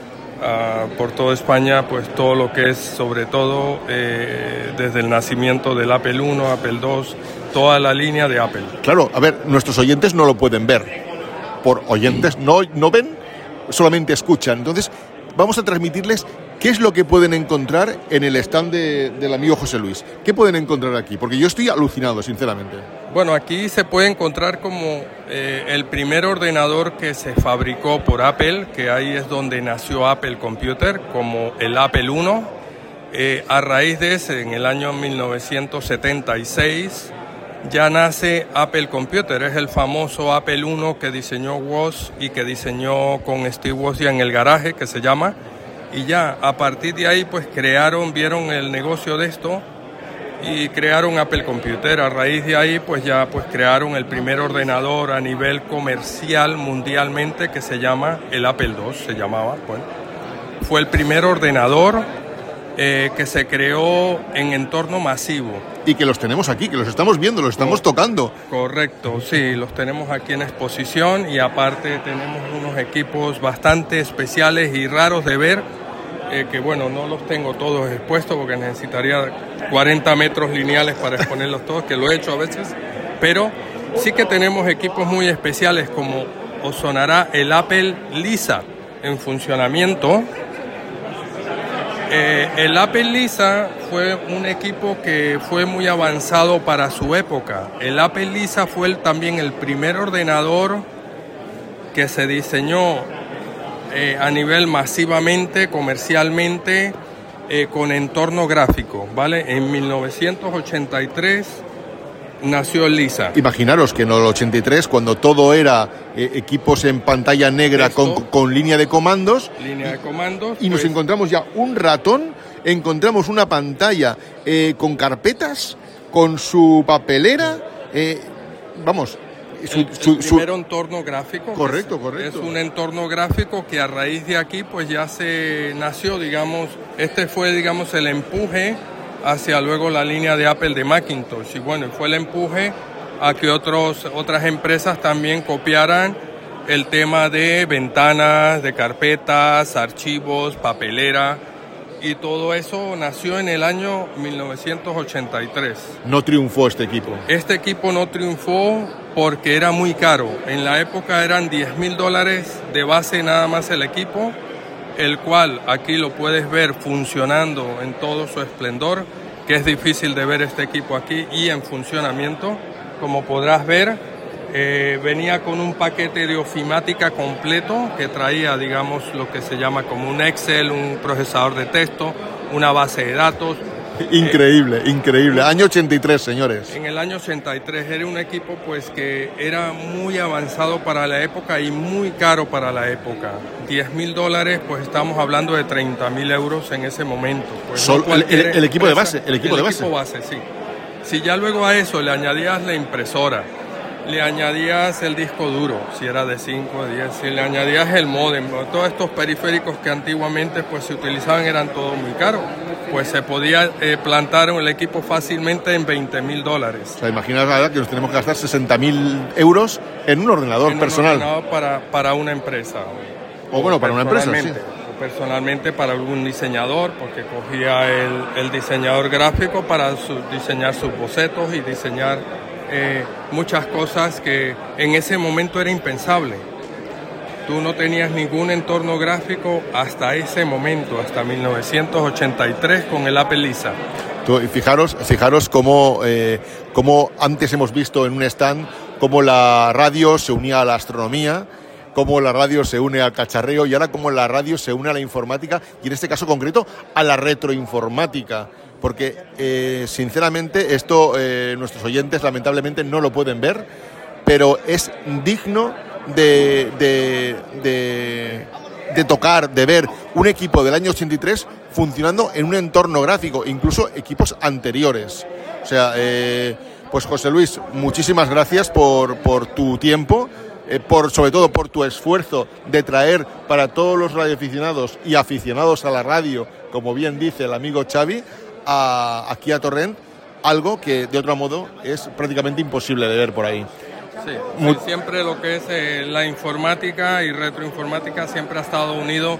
S14: uh, por toda España pues todo lo que es sobre todo eh, desde el nacimiento del Apple uno, Apple dos, toda la línea de Apple.
S4: Claro, a ver, nuestros oyentes no lo pueden ver. Por oyentes no, no ven, solamente escuchan. Entonces, vamos a transmitirles qué es lo que pueden encontrar en el stand de, del amigo José Luis. ¿Qué pueden encontrar aquí? Porque yo estoy alucinado, sinceramente.
S14: Bueno, aquí se puede encontrar como eh, el primer ordenador que se fabricó por Apple, que ahí es donde nació Apple Computer, como el Apple uno. Eh, a raíz de ese, en el año mil novecientos setenta y seis, ya nace Apple Computer. Es el famoso Apple uno que diseñó Woz y que diseñó con Steve Wozniak en el garaje, que se llama. Y ya, a partir de ahí, pues crearon, vieron el negocio de esto y crearon Apple Computer. A raíz de ahí, pues ya pues crearon el primer ordenador a nivel comercial mundialmente que se llama el Apple dos, se llamaba. Bueno, fue el primer ordenador eh, que se creó en entorno masivo.
S4: Y que los tenemos aquí, que los estamos viendo, los estamos tocando.
S14: Correcto, sí, los tenemos aquí en exposición y aparte tenemos unos equipos bastante especiales y raros de ver, eh, que bueno, no los tengo todos expuestos porque necesitaría cuarenta metros lineales para exponerlos todos, que lo he hecho a veces, pero sí que tenemos equipos muy especiales como os sonará el Apple Lisa en funcionamiento. Eh, el Apple Lisa fue un equipo que fue muy avanzado para su época. El Apple Lisa fue el, también el primer ordenador que se diseñó eh, a nivel masivamente, comercialmente, eh, con entorno gráfico, ¿vale? En mil novecientos ochenta y tres nació el Lisa.
S4: Imaginaros que en el ochenta y tres, cuando todo era eh, equipos en pantalla negra con, con línea de comandos,
S14: línea de comandos
S4: y, y
S14: pues,
S4: nos encontramos ya un ratón, encontramos una pantalla eh, con carpetas, con su papelera, eh, vamos...
S14: Su, el, su, el primer su... entorno gráfico.
S4: Correcto,
S14: es,
S4: correcto.
S14: Es un entorno gráfico que a raíz de aquí pues ya se nació, digamos, este fue digamos el empuje hacia luego la línea de Apple de Macintosh y bueno, fue el empuje a que otros, otras empresas también copiaran el tema de ventanas, de carpetas, archivos, papelera y todo eso nació en el año mil novecientos ochenta y tres.
S4: No triunfó este equipo.
S14: Este equipo no triunfó porque era muy caro. En la época eran diez mil dólares de base nada más el equipo, el cual aquí lo puedes ver funcionando en todo su esplendor, que es difícil de ver este equipo aquí y en funcionamiento. Como podrás ver, eh, venía con un paquete de ofimática completo que traía, digamos, lo que se llama como un Excel, un procesador de texto, una base de datos.
S4: Increíble, eh, increíble. Año ochenta y tres, señores.
S14: En el año ochenta y tres era un equipo pues que era muy avanzado para la época y muy caro para la época. diez mil dólares, pues estamos hablando de treinta mil euros en ese momento. Pues
S4: Sol,
S14: no
S4: el, el, el equipo de base, el equipo
S14: el
S4: de base.
S14: Equipo base, sí. Si ya luego a eso le añadías la impresora, le añadías el disco duro, si era de cinco, de diez, si le añadías el módem, todos estos periféricos que antiguamente pues se utilizaban eran todo muy caros, pues se podía eh, plantar el equipo fácilmente en veinte mil dólares.
S4: O sea, imaginaos ahora que nos tenemos que gastar sesenta mil euros en un ordenador
S14: en
S4: personal.
S14: Un ordenador para, para una empresa.
S4: O, o bueno, para una empresa, sí.
S14: O personalmente para algún diseñador, porque cogía el, el diseñador gráfico para su, diseñar sus bocetos y diseñar eh, muchas cosas que en ese momento era impensable. Tú no tenías ningún entorno gráfico hasta ese momento, hasta mil novecientos ochenta y tres con el Apple Lisa.
S4: Tú, fijaros, fijaros cómo, eh, cómo antes hemos visto en un stand cómo la radio se unía a la astronomía, cómo la radio se une al cacharreo y ahora cómo la radio se une a la informática y en este caso concreto a la retroinformática. Porque eh, sinceramente esto eh, nuestros oyentes lamentablemente no lo pueden ver, pero es digno de, de, de, de tocar, de ver un equipo del año ochenta y tres funcionando en un entorno gráfico, incluso equipos anteriores. O sea, eh, pues José Luis, muchísimas gracias por, por tu tiempo, eh, por, sobre todo por tu esfuerzo de traer para todos los radioaficionados y aficionados a la radio, como bien dice el amigo Xavi, a, aquí a Torrent, algo que de otro modo es prácticamente imposible de ver por ahí.
S14: Sí, Muy... siempre lo que es eh, la informática y retroinformática siempre ha estado unido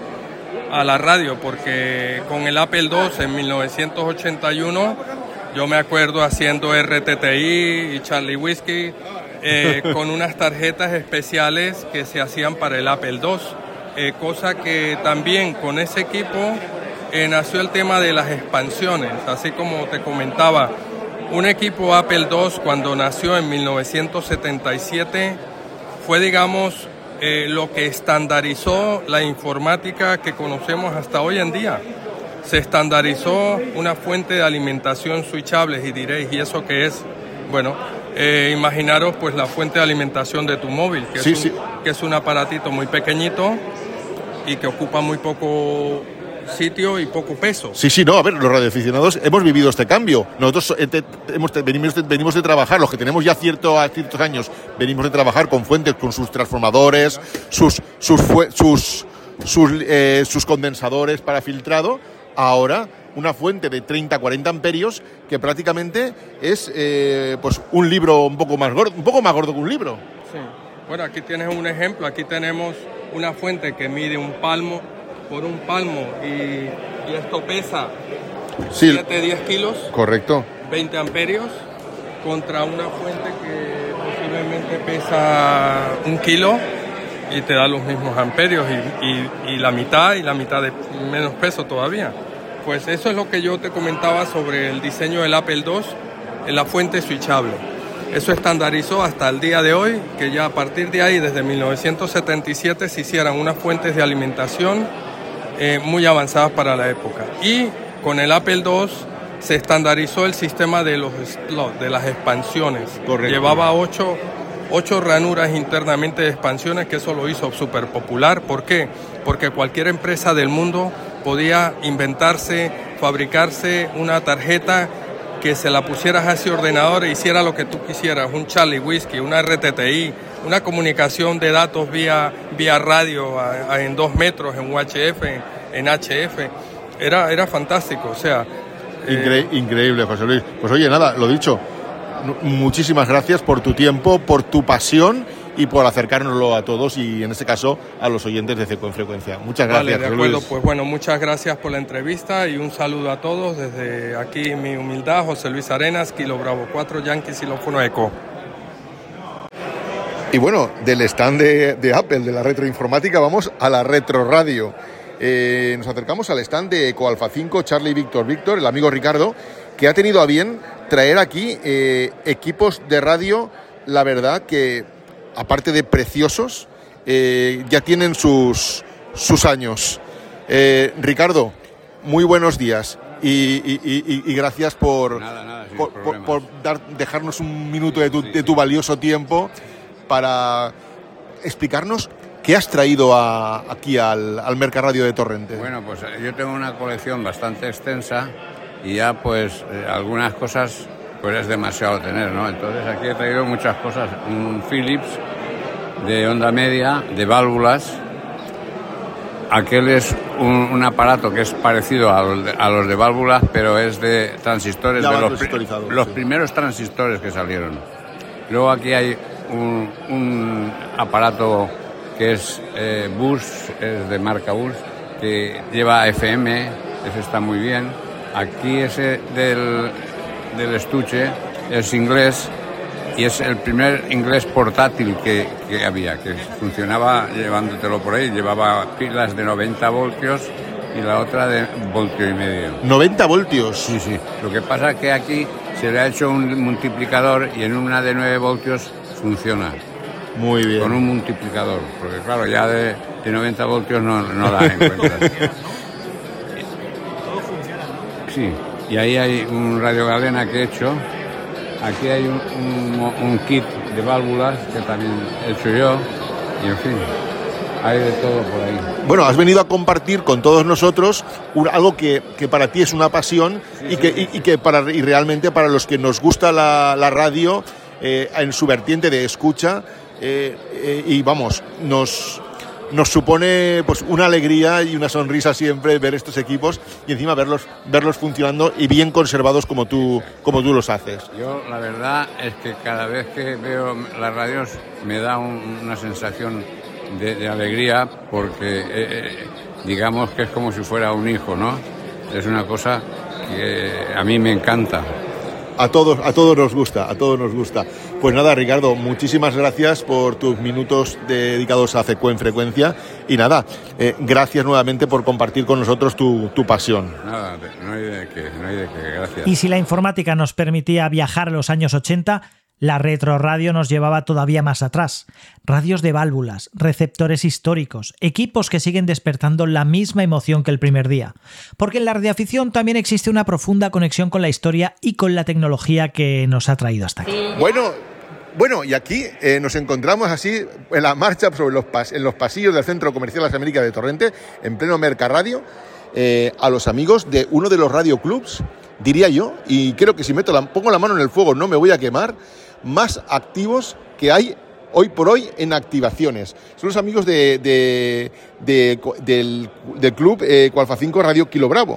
S14: a la radio, porque con el Apple dos en mil novecientos ochenta y uno yo me acuerdo haciendo R T T I y Charlie Whiskey eh, con unas tarjetas especiales que se hacían para el Apple dos, eh, cosa que también con ese equipo eh, nació el tema de las expansiones, así como te comentaba. Un equipo Apple dos cuando nació en mil novecientos setenta y siete fue, digamos, eh, lo que estandarizó la informática que conocemos hasta hoy en día. Se estandarizó una fuente de alimentación switchable y diréis, ¿y eso qué es? Bueno, eh, imaginaros pues la fuente de alimentación de tu móvil, que,
S4: sí,
S14: es un,
S4: sí.
S14: que es un aparatito muy pequeñito y que ocupa muy poco sitio y poco peso.
S4: Sí, sí, no, a ver, los radioaficionados hemos vivido este cambio. Nosotros eh, te, hemos, te, venimos, de, venimos de trabajar, los que tenemos ya cierto, ciertos años, venimos de trabajar con fuentes, con sus transformadores, sus, sus, sus, sus, eh, sus condensadores para filtrado. Ahora, una fuente de treinta a cuarenta amperios que prácticamente es eh, pues un libro un poco más gordo, un poco más gordo que un libro.
S14: Sí. Bueno, aquí tienes un ejemplo. Aquí tenemos una fuente que mide un palmo por un palmo y, y esto pesa
S4: sí.
S14: siete a diez kilos.
S4: Correcto.
S14: veinte amperios contra una fuente que posiblemente pesa un kilo y te da los mismos amperios y, y, y la mitad y la mitad de menos peso todavía. Pues eso es lo que yo te comentaba sobre el diseño del Apple dos en la fuente switchable. Eso estandarizó hasta el día de hoy, que ya a partir de ahí, desde mil novecientos setenta y siete, se hicieran unas fuentes de alimentación eh, muy avanzadas para la época. Y con el Apple dos se estandarizó el sistema de los slots, de las expansiones.
S4: Correcto.
S14: Llevaba ocho, ocho ranuras internamente de expansiones, que eso lo hizo súper popular. ¿Por qué? Porque cualquier empresa del mundo podía inventarse, fabricarse una tarjeta que se la pusieras a ese ordenador e hiciera lo que tú quisieras, un Charlie Whiskey, una R T T I, una comunicación de datos vía, vía radio a, a, en dos metros, en U H F, en H F. Era, era fantástico, o sea...
S4: Incre-
S14: eh...
S4: Increíble, José Luis. Pues oye, nada, lo dicho, muchísimas gracias por tu tiempo, por tu pasión y por acercárnoslo a todos y en este caso a los oyentes de C Q en Frecuencia. Muchas gracias.
S14: Vale, de acuerdo.
S4: Luis.
S14: Pues bueno, muchas gracias por la entrevista y un saludo a todos desde aquí mi humildad, José Luis Arenas, Kilo Bravo cuatro, Yankee Xilófono Eco.
S4: Y bueno, del stand de, de Apple, de la retroinformática, vamos a la retro radio. Eh, nos acercamos al stand de Eco Alfa cinco, Charlie Víctor Víctor, el amigo Ricardo, que ha tenido a bien traer aquí eh, equipos de radio, la verdad que, aparte de preciosos, eh, ya tienen sus, sus años. Eh, Ricardo, muy buenos días y, y, y, y gracias por,
S15: nada, nada,
S4: por, por, por dar, dejarnos un minuto de tu, de tu valioso tiempo para explicarnos qué has traído a, aquí al, al Mercarradio de Torrente.
S15: Bueno, pues yo tengo una colección bastante extensa y ya pues eh, algunas cosas pues es demasiado tener, ¿no? Entonces aquí he traído muchas cosas. Un Philips de onda media, de válvulas. Aquel es un, un aparato que es parecido a los, de, a los de válvulas, pero es de transistores,
S4: ya
S15: de los, los
S4: sí.
S15: primeros transistores que salieron. Luego aquí hay un, un aparato que es eh, Bus, es de marca Bus, que lleva F M, ese está muy bien. Aquí ese del, del estuche es inglés y es el primer inglés portátil que, que había, que funcionaba llevándotelo por ahí, llevaba pilas de noventa voltios y la otra de voltio y medio.
S4: ¿noventa voltios?
S15: Sí, sí. Lo que pasa es que aquí se le ha hecho un multiplicador y en una de nueve voltios funciona.
S4: Muy bien.
S15: Con un multiplicador, porque claro, ya de, de noventa voltios no, no la encuentras. Sí, y ahí hay un Radio Galena que he hecho. Aquí hay un, un, un kit de válvulas que también he hecho yo. Y en fin, hay de todo por ahí.
S4: Bueno, has venido a compartir con todos nosotros un, algo que, que para ti es una pasión sí, y, sí, que, sí. Y, y que para, y realmente para los que nos gusta la, la radio eh, en su vertiente de escucha, eh, eh, y vamos, nos... nos supone pues una alegría y una sonrisa siempre ver estos equipos y encima verlos verlos funcionando y bien conservados como tú como tú los haces.
S15: Yo la verdad es que cada vez que veo las radios me da un, una sensación de, de alegría porque eh, digamos que es como si fuera un hijo, ¿no? Es una cosa que a mí me encanta.
S4: A todos, a todos nos gusta, a todos nos gusta. Pues nada, Ricardo, muchísimas gracias por tus minutos dedicados a C Q en Frecuencia y nada, eh, gracias nuevamente por compartir con nosotros tu, tu pasión.
S15: Nada, no hay de qué, no hay de qué, gracias.
S2: Y si la informática nos permitía viajar a los años ochenta, la retroradio nos llevaba todavía más atrás. Radios de válvulas, receptores históricos, equipos que siguen despertando la misma emoción que el primer día. Porque en la radioafición también existe una profunda conexión con la historia y con la tecnología que nos ha traído hasta aquí.
S4: Bueno, bueno y aquí eh, nos encontramos así en la marcha sobre los pas- en los pasillos del Centro Comercial Las Américas de Torrente, en pleno Mercarradio, eh, a los amigos de uno de los radioclubs, diría yo, y creo que si meto la, pongo la mano en el fuego no me voy a quemar, más activos que hay hoy por hoy en activaciones. Son los amigos de, de, de, del, del club eh, Eco Alfa cinco Radio Kilo Bravo.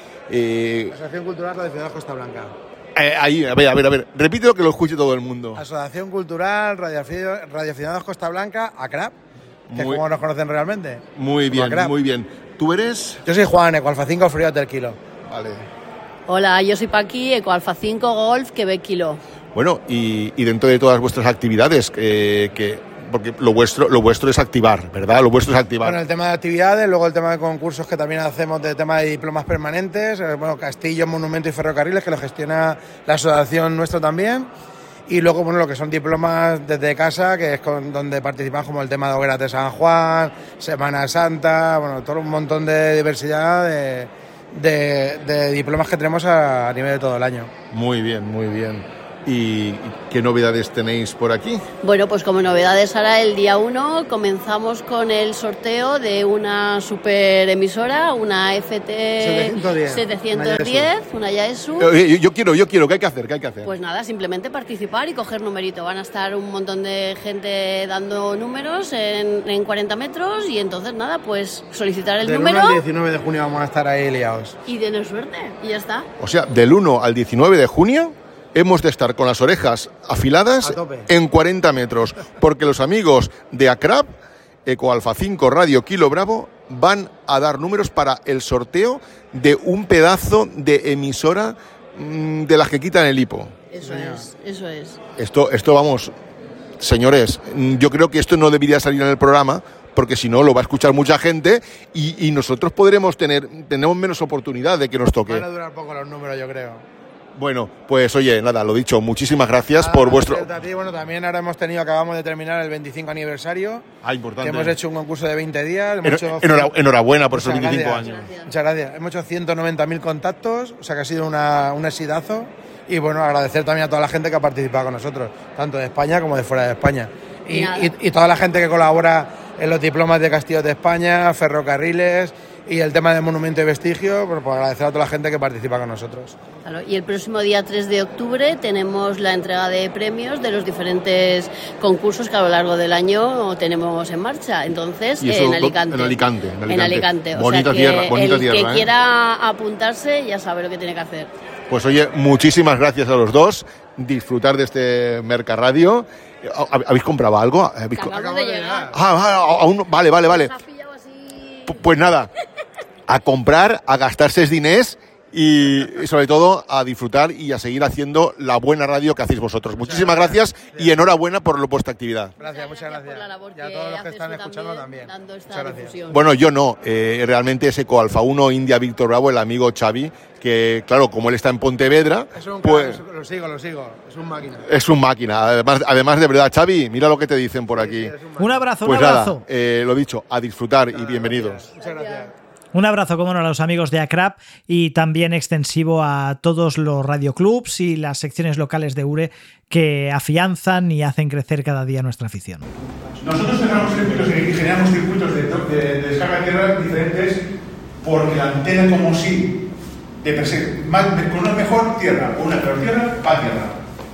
S16: Eh, Asociación Cultural Radioaficionados Costa Blanca.
S4: Eh, ahí, a ver, a ver, a ver, repítelo que lo escuche todo el mundo.
S16: Asociación Cultural Radioaficionados Costa Blanca, A C R A P, que muy, es como nos conocen realmente.
S4: Muy bien, muy bien. ¿Tú eres?
S16: Yo soy Juan, Eco Alfa cinco Frío del Kilo.
S4: Vale.
S17: Hola, yo soy Paqui, Eco Alfa cinco Golf, Quebec Kilo.
S4: Bueno, y, y dentro de todas vuestras actividades, eh, que porque lo vuestro lo vuestro es activar, ¿verdad? Lo vuestro es activar.
S16: Bueno, el tema de actividades, luego el tema de concursos que también hacemos de tema de diplomas permanentes, eh, bueno, castillos, monumentos y ferrocarriles, que lo gestiona la asociación nuestra también. Y luego, bueno, lo que son diplomas desde casa, que es con, donde participamos como el tema de hogueras de San Juan, Semana Santa, bueno, todo un montón de diversidad de, de, de diplomas que tenemos a, a nivel de todo el año.
S4: Muy bien, muy bien. ¿Y qué novedades tenéis por aquí?
S17: Bueno, pues como novedades ahora el día uno comenzamos con el sorteo de una super emisora, una F T setecientos diez, una Yaesu.
S4: Yo, yo quiero, yo quiero, ¿qué hay que hacer? ¿Qué hay que hacer?
S17: Pues nada, simplemente participar y coger numerito. Van a estar un montón de gente dando números en, en cuarenta metros y entonces nada, pues solicitar el
S16: del
S17: número.
S16: Del uno al diecinueve de junio vamos a estar ahí liados.
S17: Y tener suerte, y ya está.
S4: O sea, del uno al diecinueve de junio hemos de estar con las orejas afiladas en cuarenta metros, porque los amigos de Acrap, Eco Alfa cinco Radio Kilo Bravo, van a dar números para el sorteo de un pedazo de emisora mmm, de las que quitan el hipo.
S17: Eso es, eso es.
S4: Esto, esto vamos, señores, yo creo que esto no debería salir en el programa, porque si no lo va a escuchar mucha gente y, y nosotros podremos tener, tenemos menos oportunidad de que nos toque.
S16: Van a durar poco los números, yo creo.
S4: Bueno, pues oye, nada, lo dicho, muchísimas gracias
S16: Nada,
S4: por vuestro...
S16: A ti, bueno, también ahora hemos tenido, acabamos de terminar el veinticinco aniversario.
S4: Ah, importante.
S16: Que hemos hecho un concurso de veinte días. Hemos
S4: Enhor-
S16: hecho...
S4: enhora- enhorabuena por esos
S16: Muchas
S4: veinticinco
S16: gracias.
S4: años.
S16: Muchas gracias. Hemos hecho ciento noventa mil contactos, o sea que ha sido una, un exitazo. Y bueno, agradecer también a toda la gente que ha participado con nosotros, tanto de España como de fuera de España. Y, y, y toda la gente que colabora en los diplomas de Castillos de España, ferrocarriles y el tema de monumento y vestigio, pues, pues agradecer a toda la gente que participa con nosotros.
S17: Claro, y el próximo día tres de octubre tenemos la entrega de premios de los diferentes concursos que a lo largo del año tenemos en marcha. Entonces,
S4: Y eso,
S17: en Alicante.
S4: En Alicante. En Alicante.
S17: En Alicante. O
S4: Bonita
S17: sea que
S4: tierra, bonita
S17: el
S4: tierra,
S17: que
S4: ¿eh?
S17: quiera apuntarse ya sabe lo que tiene que hacer.
S4: Pues oye, muchísimas gracias a los dos. Disfrutar de este Mercarradio. ¿Habéis comprado algo? ¿Habéis co-
S17: Acabamos de llegar.
S4: Ah, vale, aún no- vale, vale, vale. Pu- Pues nada, a comprar, a gastarse diners y sobre todo a disfrutar y a seguir haciendo la buena radio que hacéis vosotros. Muchísimas gracias y enhorabrazo por vuestra actividad.
S16: Gracias, muchas gracias. Y a todos los que están escuchando también. Muchas gracias.
S4: Bueno, yo no, eh, realmente es Eco Alfa uno India Víctor Bravo, el amigo Xavi, que claro, como él está en Pontevedra,
S16: Es un
S4: pues
S16: crack, lo sigo, lo sigo. Es un máquina.
S4: es un máquina. Además, además de verdad, Xavi, mira lo que te dicen por aquí.
S2: Un abrazo,
S4: Pues
S2: un abrazo.
S4: nada, eh, lo dicho, a disfrutar y bienvenidos.
S16: Muchas gracias.
S2: Un abrazo, como no, a los amigos de Acrap y también extensivo a todos los radioclubs y las secciones locales de URE que afianzan y hacen crecer cada día nuestra afición.
S18: Nosotros generamos circuitos y generamos circuitos de, de, de descarga de tierra diferentes porque la antena como si de prese- más- de- con una mejor tierra o una peor tierra va a tierra.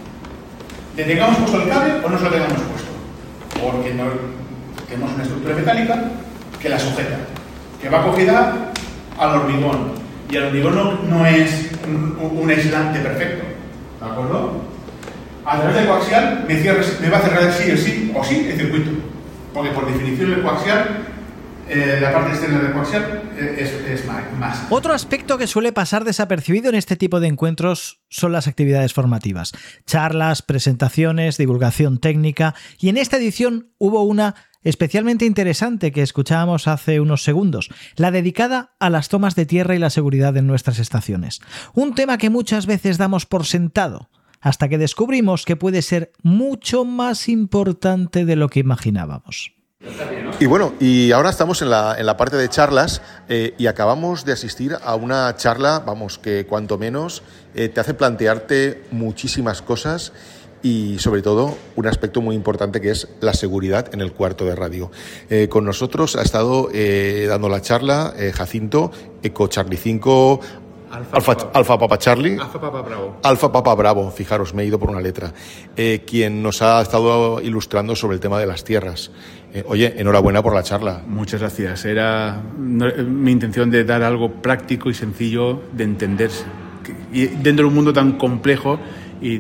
S18: Le tengamos puesto el cable o no se lo tengamos puesto. Porque no, tenemos una estructura metálica que la sujeta, que va acogida al hormigón. Y el hormigón no, no es un, un aislante perfecto. ¿De acuerdo? A través del coaxial me, cierra, me va a cerrar sí o sí o sí el circuito. Porque por definición el coaxial, eh, la parte externa del coaxial eh, es, es más, más.
S2: Otro aspecto que suele pasar desapercibido en este tipo de encuentros son las actividades formativas. Charlas, presentaciones, divulgación técnica, y en esta edición hubo una especialmente interesante que escuchábamos hace unos segundos, la dedicada a las tomas de tierra y la seguridad en nuestras estaciones. Un tema que muchas veces damos por sentado, hasta que descubrimos que puede ser mucho más importante de lo que imaginábamos.
S4: Y bueno, y ahora estamos en la, en la parte de charlas eh, y acabamos de asistir a una charla, vamos, que cuanto menos eh, te hace plantearte muchísimas cosas y sobre todo un aspecto muy importante que es la seguridad en el cuarto de radio. Eh, con nosotros ha estado eh, dando la charla eh, Jacinto, Eco Charlie cinco,
S19: Alfa,
S4: Alfa,
S19: Papa.
S4: Alfa Papa Charlie.
S19: Alfa Papa Bravo.
S4: Alfa Papa Bravo, fijaros, me he ido por una letra, eh, quien nos ha estado ilustrando sobre el tema de las tierras. Eh, oye, enhorabuena por la charla.
S19: Muchas gracias. Era no, mi intención de dar algo práctico y sencillo de entenderse. Y dentro de un mundo tan complejo y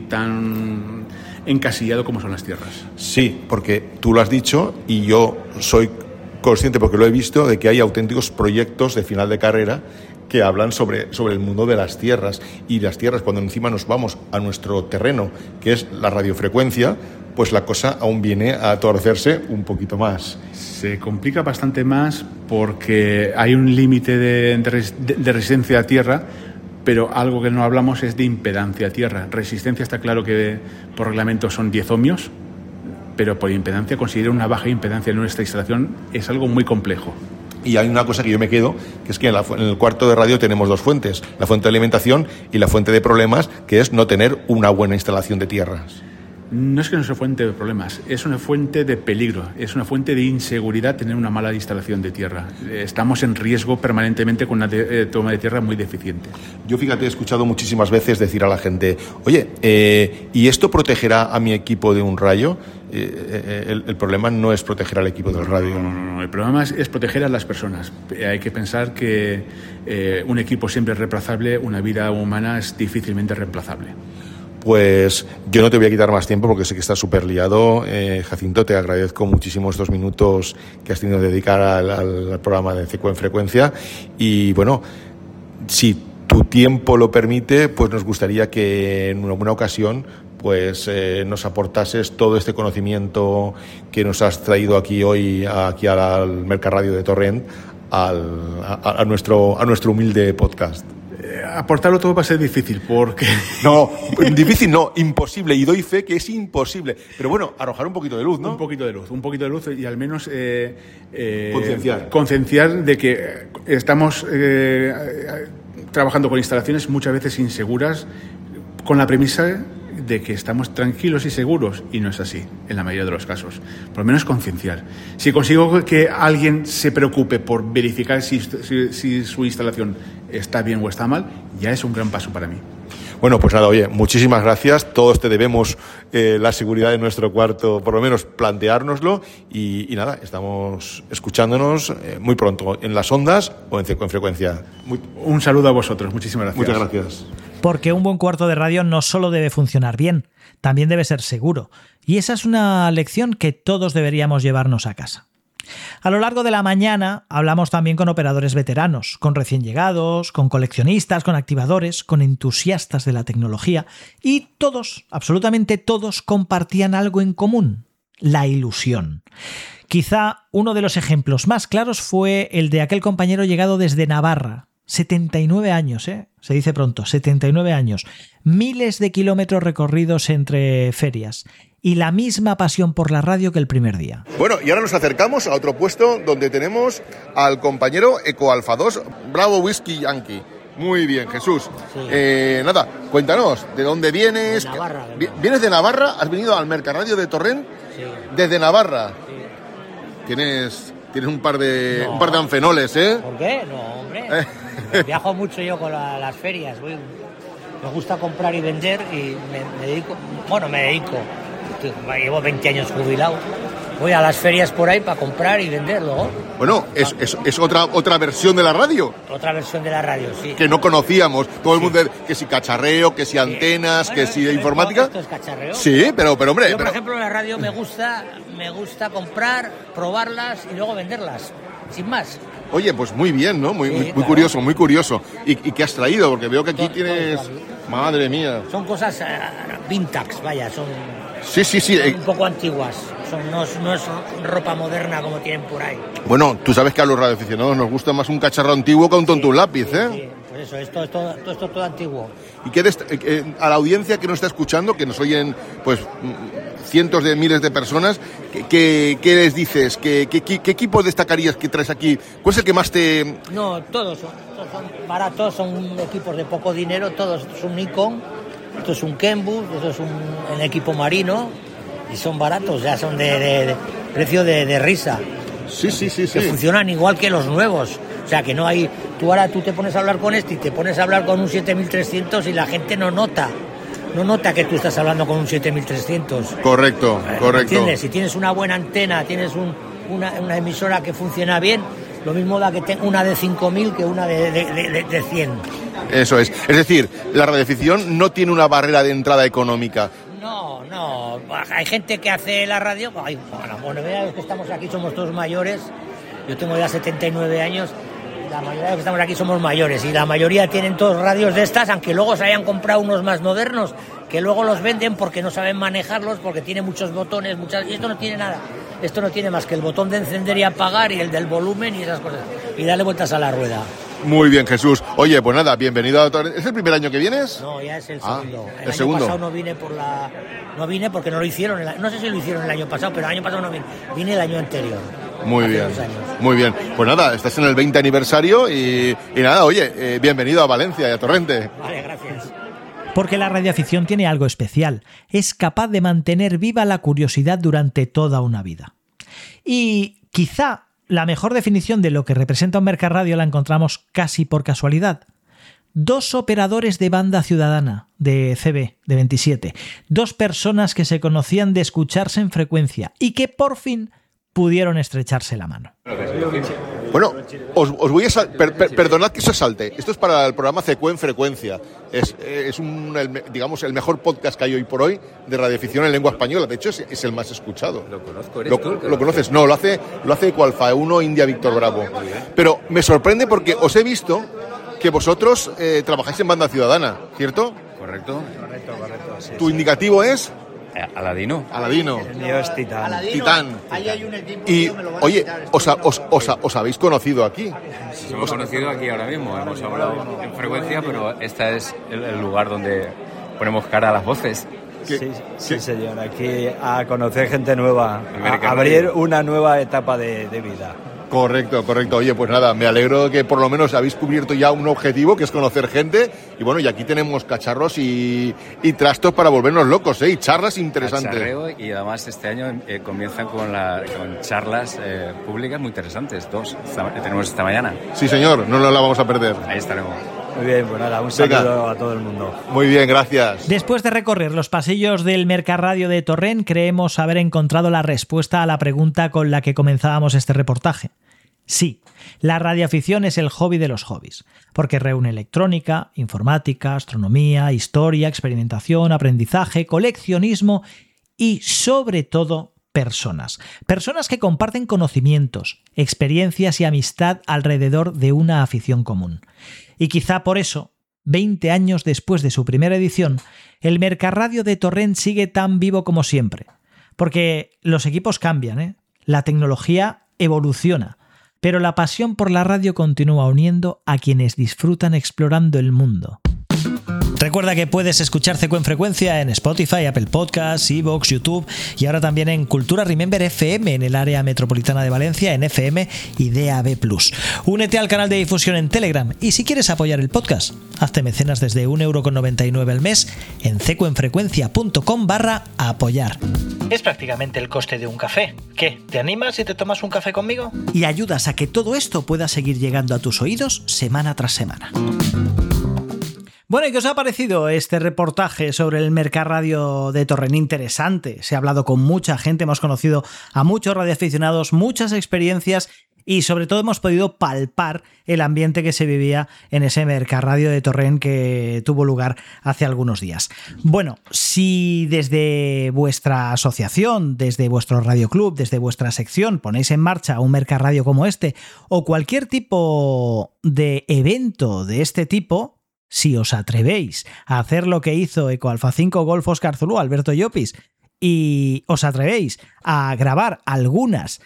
S19: tan encasillado como son las tierras.
S4: Sí, porque tú lo has dicho y yo soy consciente, porque lo he visto, de que hay auténticos proyectos de final de carrera que hablan sobre, sobre el mundo de las tierras. Y las tierras, cuando encima nos vamos a nuestro terreno, que es la radiofrecuencia, pues la cosa aún viene a torcerse un poquito más.
S19: Se complica bastante más porque hay un límite de, de, res- de resistencia a tierra, pero algo que no hablamos es de impedancia a tierra. Resistencia está claro que por reglamento son diez ohmios, pero por impedancia considero una baja impedancia en nuestra instalación es algo muy complejo.
S4: Y hay una cosa que yo me quedo, que es que en, la fu- en el cuarto de radio tenemos dos fuentes, la fuente de alimentación y la fuente de problemas, que es no tener una buena instalación de tierras.
S19: No es que no sea fuente de problemas, es una fuente de peligro, es una fuente de inseguridad tener una mala instalación de tierra. Estamos en riesgo permanentemente con una de- eh, toma de tierra muy deficiente.
S4: Yo, fíjate, he escuchado muchísimas veces decir a la gente, oye, eh, ¿y esto protegerá a mi equipo de un rayo? Eh, eh, el, el problema no es proteger al equipo del radio.
S19: No, no, no, el problema es, es proteger a las personas. Eh, Hay que pensar que eh, un equipo siempre es reemplazable, una vida humana es difícilmente reemplazable.
S4: Pues yo no te voy a quitar más tiempo porque sé que estás súper liado. Eh, Jacinto, te agradezco muchísimo estos minutos que has tenido que dedicar al, al programa de C Q en Frecuencia. Y bueno, si tu tiempo lo permite, pues nos gustaría que en una buena ocasión pues eh, nos aportases todo este conocimiento que nos has traído aquí hoy, aquí al Mercarradio de Torrent, al, a, a, nuestro, a nuestro humilde podcast.
S19: Aportarlo todo va a ser difícil porque...
S4: No, difícil no, imposible, y doy fe que es imposible. Pero bueno, arrojar un poquito de luz, ¿no?
S19: Un poquito de luz, un poquito de luz y al menos... Eh, eh,
S4: concienciar.
S19: Concienciar de que estamos eh, trabajando con instalaciones muchas veces inseguras, con la premisa de que estamos tranquilos y seguros, y no es así en la mayoría de los casos. Por lo menos concienciar. Si consigo que alguien se preocupe por verificar si, si, si su instalación está bien o está mal, ya es un gran paso para mí.
S4: Bueno, pues nada, oye, muchísimas gracias. Todos te debemos eh, la seguridad de nuestro cuarto, por lo menos planteárnoslo. Y, y nada, estamos escuchándonos eh, muy pronto en las ondas o en, en frecuencia. Muy...
S19: Un saludo a vosotros, muchísimas gracias.
S4: Muchas gracias.
S2: Porque un buen cuarto de radio no solo debe funcionar bien, también debe ser seguro. Y esa es una lección que todos deberíamos llevarnos a casa. A lo largo de la mañana hablamos también con operadores veteranos, con recién llegados, con coleccionistas, con activadores, con entusiastas de la tecnología, y todos, absolutamente todos, compartían algo en común: la ilusión. Quizá uno de los ejemplos más claros fue el de aquel compañero llegado desde Navarra. setenta y nueve años, ¿eh? Se dice pronto, setenta y nueve años. Miles de kilómetros recorridos entre ferias. Y la misma pasión por la radio que el primer día.
S4: Bueno, y ahora nos acercamos a otro puesto donde tenemos al compañero Eco Alfa dos, Bravo Whisky Yankee. Muy bien, Jesús. Sí. Eh, nada, cuéntanos, ¿de dónde vienes?
S6: De Navarra.
S4: De ¿Vienes de Navarra? ¿Has venido al Mercarradio de Torrent?
S6: Sí.
S4: Desde Navarra.
S6: Sí.
S4: Tienes, tienes un par de
S6: no.
S4: un par de anfenoles, ¿eh?
S6: ¿Por qué? No, hombre. Viajo mucho yo con la, las ferias. Voy, me gusta comprar y vender y me, me dedico... Bueno, me dedico... Llevo veinte años jubilado. Voy a las ferias por ahí para comprar y vender luego.
S4: Bueno, es, es, es otra otra versión de la radio.
S6: Otra versión de la radio, sí.
S4: Que no conocíamos. Todo sí. El mundo, que si cacharreo, que si antenas, sí. Bueno, que si informática.
S6: Esto es cacharreo.
S4: Sí, pero, pero hombre...
S6: Yo, por
S4: pero...
S6: ejemplo, en la radio me gusta, me gusta comprar, probarlas y luego venderlas. Sin más.
S4: Oye, pues muy bien, ¿no? Muy,
S6: sí,
S4: muy, muy
S6: claro.
S4: curioso, muy curioso. ¿Y, ¿Y qué has traído? Porque veo que aquí
S6: todo,
S4: tienes...
S6: Todo
S4: Madre mía.
S6: Son cosas uh, vintage, vaya, son...
S4: Sí, sí, sí.
S6: Son un poco antiguas. Son, no, es, no es ropa moderna como tienen por ahí.
S4: Bueno, tú sabes que a los radioaficionados nos gusta más un cacharro antiguo que un tonto un lápiz, ¿eh?
S6: Sí, sí. Pues eso, esto es todo, todo, esto, todo antiguo.
S4: ¿Y qué dest- eh, a la audiencia que nos está escuchando, que nos oyen pues cientos de miles de personas, ¿qué, qué, qué les dices? ¿Qué, qué, qué, ¿Qué equipo destacarías que traes aquí? ¿Cuál es el que más te...?
S6: No, todos son, todos son baratos, son equipos de poco dinero, todos. Esto es un Nikon, esto es un Kenwood, esto es un, un equipo marino, y son baratos, ya son de, de, de precio de, de risa.
S4: Sí, sí, sí,
S6: que
S4: sí.
S6: funcionan igual que los nuevos. O sea, que no hay... Tú ahora tú te pones a hablar con este y te pones a hablar con un siete mil trescientos y la gente no nota. No nota que tú estás hablando con un siete mil trescientos.
S4: Correcto,
S6: ¿Me
S4: correcto.
S6: ¿Entiendes? Si tienes una buena antena, tienes un, una, una emisora que funciona bien, lo mismo da que te, una de cinco mil que una de, de, de, de cien.
S4: Eso es. Es decir, la radioafición no tiene una barrera de entrada económica.
S6: No, no. Hay gente que hace la radio... Ay, bueno, bueno, mira, los que estamos aquí somos todos mayores. Yo tengo ya setenta y nueve años. La mayoría de los que estamos aquí somos mayores y la mayoría tienen todos radios de estas, aunque luego se hayan comprado unos más modernos, que luego los venden porque no saben manejarlos, porque tiene muchos botones, muchas... y esto no tiene nada. Esto no tiene más que el botón de encender y apagar y el del volumen y esas cosas. Y darle vueltas a la rueda.
S4: Muy bien, Jesús. Oye, pues nada, bienvenido a Torrent. ¿Es el primer año que vienes?
S6: No, ya es el
S4: ah,
S6: segundo. El,
S4: el
S6: año
S4: segundo.
S6: pasado no vine por la... No vine porque no lo hicieron. El... No sé si lo hicieron el año pasado, pero el año pasado no vine. Vine el año anterior.
S4: Muy bien, muy bien. Pues nada, estás en el veinte aniversario y, y nada, oye, eh, bienvenido a Valencia y a Torrente.
S6: Vale, gracias.
S2: Porque la radioafición tiene algo especial. Es capaz de mantener viva la curiosidad durante toda una vida. Y quizá la mejor definición de lo que representa un Mercarradio la encontramos casi por casualidad. Dos operadores de banda ciudadana, de C B, de veintisiete. Dos personas que se conocían de escucharse en frecuencia y que por fin pudieron estrecharse la mano.
S4: Bueno, os, os voy a... Sal- per, per, perdonad que se salte. Esto es para el programa C Q en Frecuencia. Es, es un, el, digamos, el mejor podcast que hay hoy por hoy de radioficción en lengua española. De hecho, es, es el más escuchado.
S20: Lo conozco, ¿eres
S4: ¿Lo,
S20: tú?
S4: ¿lo conoces? No, lo hace, lo hace Ecoalfa uno India Víctor Bravo. Pero me sorprende porque os he visto que vosotros eh, trabajáis en Banda Ciudadana, ¿cierto?
S20: Correcto. Correcto, correcto. Sí,
S4: ¿Tu
S20: sí.
S4: indicativo es?
S20: Aladino.
S4: Aladino.
S20: El mío es Titán.
S4: Titán. Y, oye, os, os, os, os habéis conocido aquí.
S20: Nos hemos conocido aquí ahora mismo. Hemos hablado en frecuencia, pero este es el, el lugar donde ponemos cara a las voces.
S21: Sí, sí, señor. Aquí a conocer gente nueva, a abrir una nueva etapa de, de vida.
S4: Correcto, correcto. Oye, pues nada, me alegro que por lo menos habéis cubierto ya un objetivo, que es conocer gente. Y bueno, y aquí tenemos cacharros y, y trastos para volvernos locos, ¿eh? Y charlas interesantes.
S20: Cacharreo, y además este año eh, comienzan con, la, con charlas eh, públicas muy interesantes. Dos esta, tenemos esta mañana.
S4: Sí, señor, no nos la vamos a perder.
S20: Ahí estaremos.
S21: Muy bien, pues nada, un saludo Venga. a todo el mundo.
S4: Muy bien, gracias.
S2: Después de recorrer los pasillos del Mercarradio de Torrent, creemos haber encontrado la respuesta a la pregunta con la que comenzábamos este reportaje. Sí, la radioafición es el hobby de los hobbies, porque reúne electrónica, informática, astronomía, historia, experimentación, aprendizaje, coleccionismo y, sobre todo, personas. Personas que comparten conocimientos, experiencias y amistad alrededor de una afición común. Y quizá por eso, veinte años después de su primera edición, el Mercarradio de Torrent sigue tan vivo como siempre. Porque los equipos cambian, ¿eh? La tecnología evoluciona, pero la pasión por la radio continúa uniendo a quienes disfrutan explorando el mundo. Recuerda que puedes escuchar C Q en Frecuencia en Spotify, Apple Podcasts, iVoox, YouTube y ahora también en Cultura Remember F M en el área metropolitana de Valencia, en F M y D A B plus. Únete al canal de difusión en Telegram y si quieres apoyar el podcast, hazte mecenas desde un euro noventa y nueve al mes en cqenfrecuencia.com barra apoyar. Es prácticamente el coste de un café. ¿Qué? ¿Te animas y te tomas un café conmigo? Y ayudas a que todo esto pueda seguir llegando a tus oídos semana tras semana. Bueno, ¿y qué os ha parecido este reportaje sobre el Mercarradio de Torrent? Interesante. Se ha hablado con mucha gente, hemos conocido a muchos radioaficionados, muchas experiencias y sobre todo hemos podido palpar el ambiente que se vivía en ese Mercarradio de Torrent que tuvo lugar hace algunos días. Bueno, si desde vuestra asociación, desde vuestro radioclub, desde vuestra sección ponéis en marcha un Mercarradio como este o cualquier tipo de evento de este tipo, si os atrevéis a hacer lo que hizo Ecoalfa cinco Golf Oscar Zulu, Alberto Llopis, y os atrevéis a grabar algunas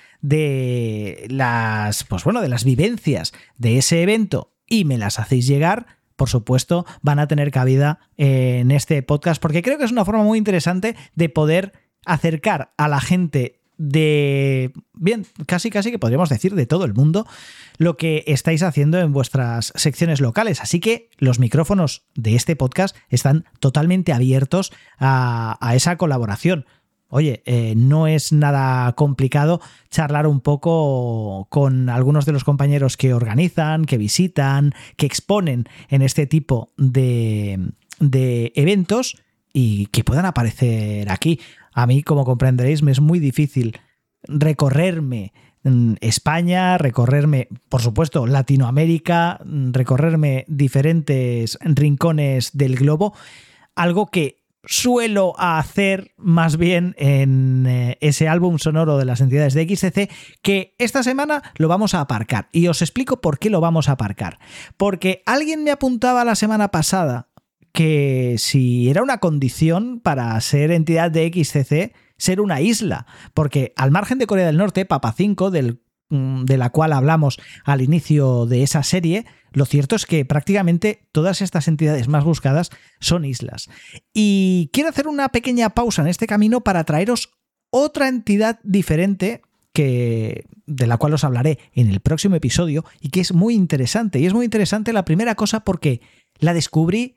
S2: de las, pues bueno, de las vivencias de ese evento y me las hacéis llegar, por supuesto, van a tener cabida en este podcast, porque creo que es una forma muy interesante de poder acercar a la gente de, bien, casi casi que podríamos decir de todo el mundo, lo que estáis haciendo en vuestras secciones locales. Así que los micrófonos de este podcast están totalmente abiertos a, a esa colaboración. Oye, eh, no es nada complicado charlar un poco con algunos de los compañeros que organizan, que visitan, que exponen en este tipo de, de eventos y que puedan aparecer aquí. A mí, como comprenderéis, me es muy difícil recorrerme España, recorrerme, por supuesto, Latinoamérica, recorrerme diferentes rincones del globo, algo que suelo hacer más bien en ese álbum sonoro de las entidades de X T C, que esta semana lo vamos a aparcar. Y os explico por qué lo vamos a aparcar. Porque alguien me apuntaba la semana pasada que si era una condición para ser entidad de X T C, ser una isla, porque al margen de Corea del Norte, Papa cinco, del, de la cual hablamos al inicio de esa serie, lo cierto es que prácticamente todas estas entidades más buscadas son islas. Y quiero hacer una pequeña pausa en este camino para traeros otra entidad diferente que, de la cual os hablaré en el próximo episodio y que es muy interesante. Y es muy interesante la primera cosa porque la descubrí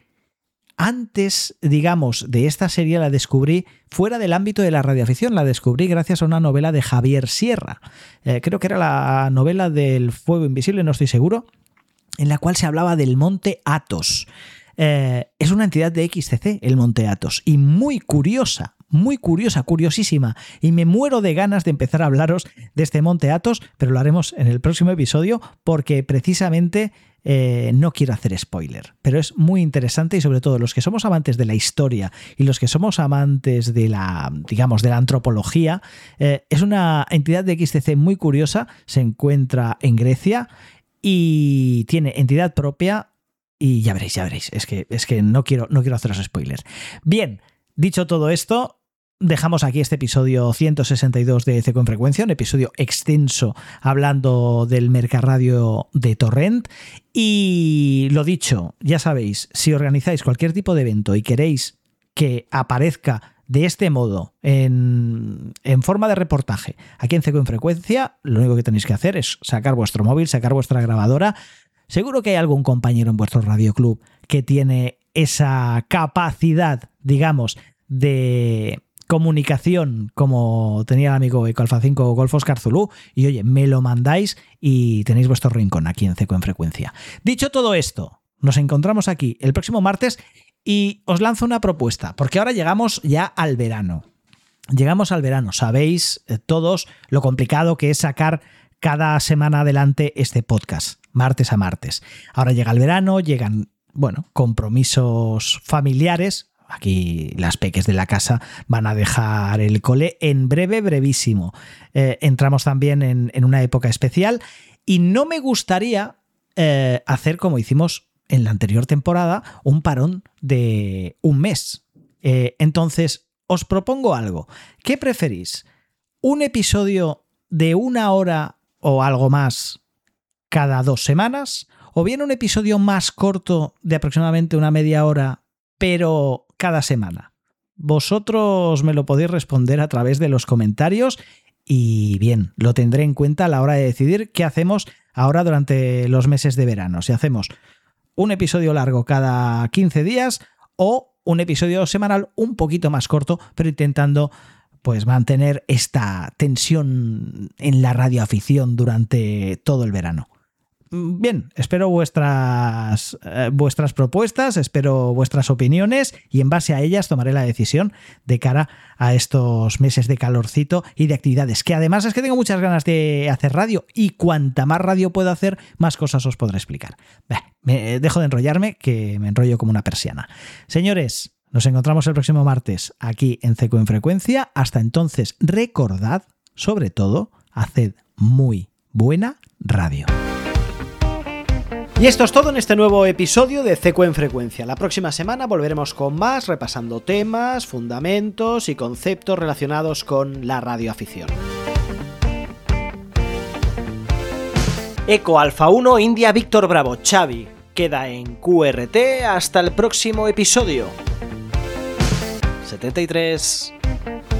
S2: antes, digamos, de esta serie, la descubrí fuera del ámbito de la radioafición. La descubrí gracias a una novela de Javier Sierra. Eh, creo que era la novela del Fuego Invisible, no estoy seguro, en la cual se hablaba del Monte Athos. Eh, es una entidad de X T C, el Monte Athos, y muy curiosa, muy curiosa, curiosísima, y me muero de ganas de empezar a hablaros de este Monte Athos, pero lo haremos en el próximo episodio porque precisamente eh, no quiero hacer spoiler, pero es muy interesante y sobre todo los que somos amantes de la historia y los que somos amantes de la, digamos, de la antropología, eh, es una entidad de X T C muy curiosa, se encuentra en Grecia y tiene entidad propia. Y ya veréis, ya veréis. Es que, es que no quiero, no quiero haceros spoilers. Bien, dicho todo esto, dejamos aquí este episodio ciento sesenta y dos de C Q en Frecuencia, un episodio extenso hablando del Mercarradio de Torrent. Y lo dicho, ya sabéis, si organizáis cualquier tipo de evento y queréis que aparezca de este modo, en, en forma de reportaje, aquí en C Q en Frecuencia, lo único que tenéis que hacer es sacar vuestro móvil, sacar vuestra grabadora. Seguro que hay algún compañero en vuestro radioclub que tiene esa capacidad, digamos, de comunicación como tenía el amigo Eco Alfa cinco Golf Oscar Zulu, y oye, me lo mandáis y tenéis vuestro rincón aquí en C Q en Frecuencia. Dicho todo esto, nos encontramos aquí el próximo martes y os lanzo una propuesta, porque ahora llegamos ya al verano. Llegamos al verano, sabéis eh, todos lo complicado que es sacar cada semana adelante este podcast, martes a martes. Ahora llega el verano, llegan, bueno, compromisos familiares. Aquí las peques de la casa van a dejar el cole en breve, brevísimo. Eh, entramos también en, en una época especial y no me gustaría eh, hacer como hicimos en la anterior temporada, un parón de un mes. Eh, entonces, os propongo algo. ¿Qué preferís? ¿Un episodio de una hora o algo más cada dos semanas? ¿O bien un episodio más corto de aproximadamente una media hora, pero cada semana? Vosotros me lo podéis responder a través de los comentarios y bien, lo tendré en cuenta a la hora de decidir qué hacemos ahora durante los meses de verano. Si hacemos un episodio largo cada quince días o un episodio semanal un poquito más corto, pero intentando pues mantener esta tensión en la radioafición durante todo el verano. Bien, espero vuestras, eh, vuestras propuestas, espero vuestras opiniones y en base a ellas tomaré la decisión de cara a estos meses de calorcito y de actividades, que además es que tengo muchas ganas de hacer radio y cuanta más radio puedo hacer, más cosas os podré explicar. Bah, me dejo de enrollarme, que me enrollo como una persiana. Señores, nos encontramos el próximo martes aquí en C Q en Frecuencia. Hasta entonces, recordad, sobre todo, haced muy buena radio.
S1: Y esto es todo en este nuevo episodio de C Q en Frecuencia. La próxima semana volveremos con más, repasando temas, fundamentos y conceptos relacionados con la radioafición. Eco Alfa uno India Víctor Bravo Xavi queda en Q R T hasta el próximo episodio. setenta y tres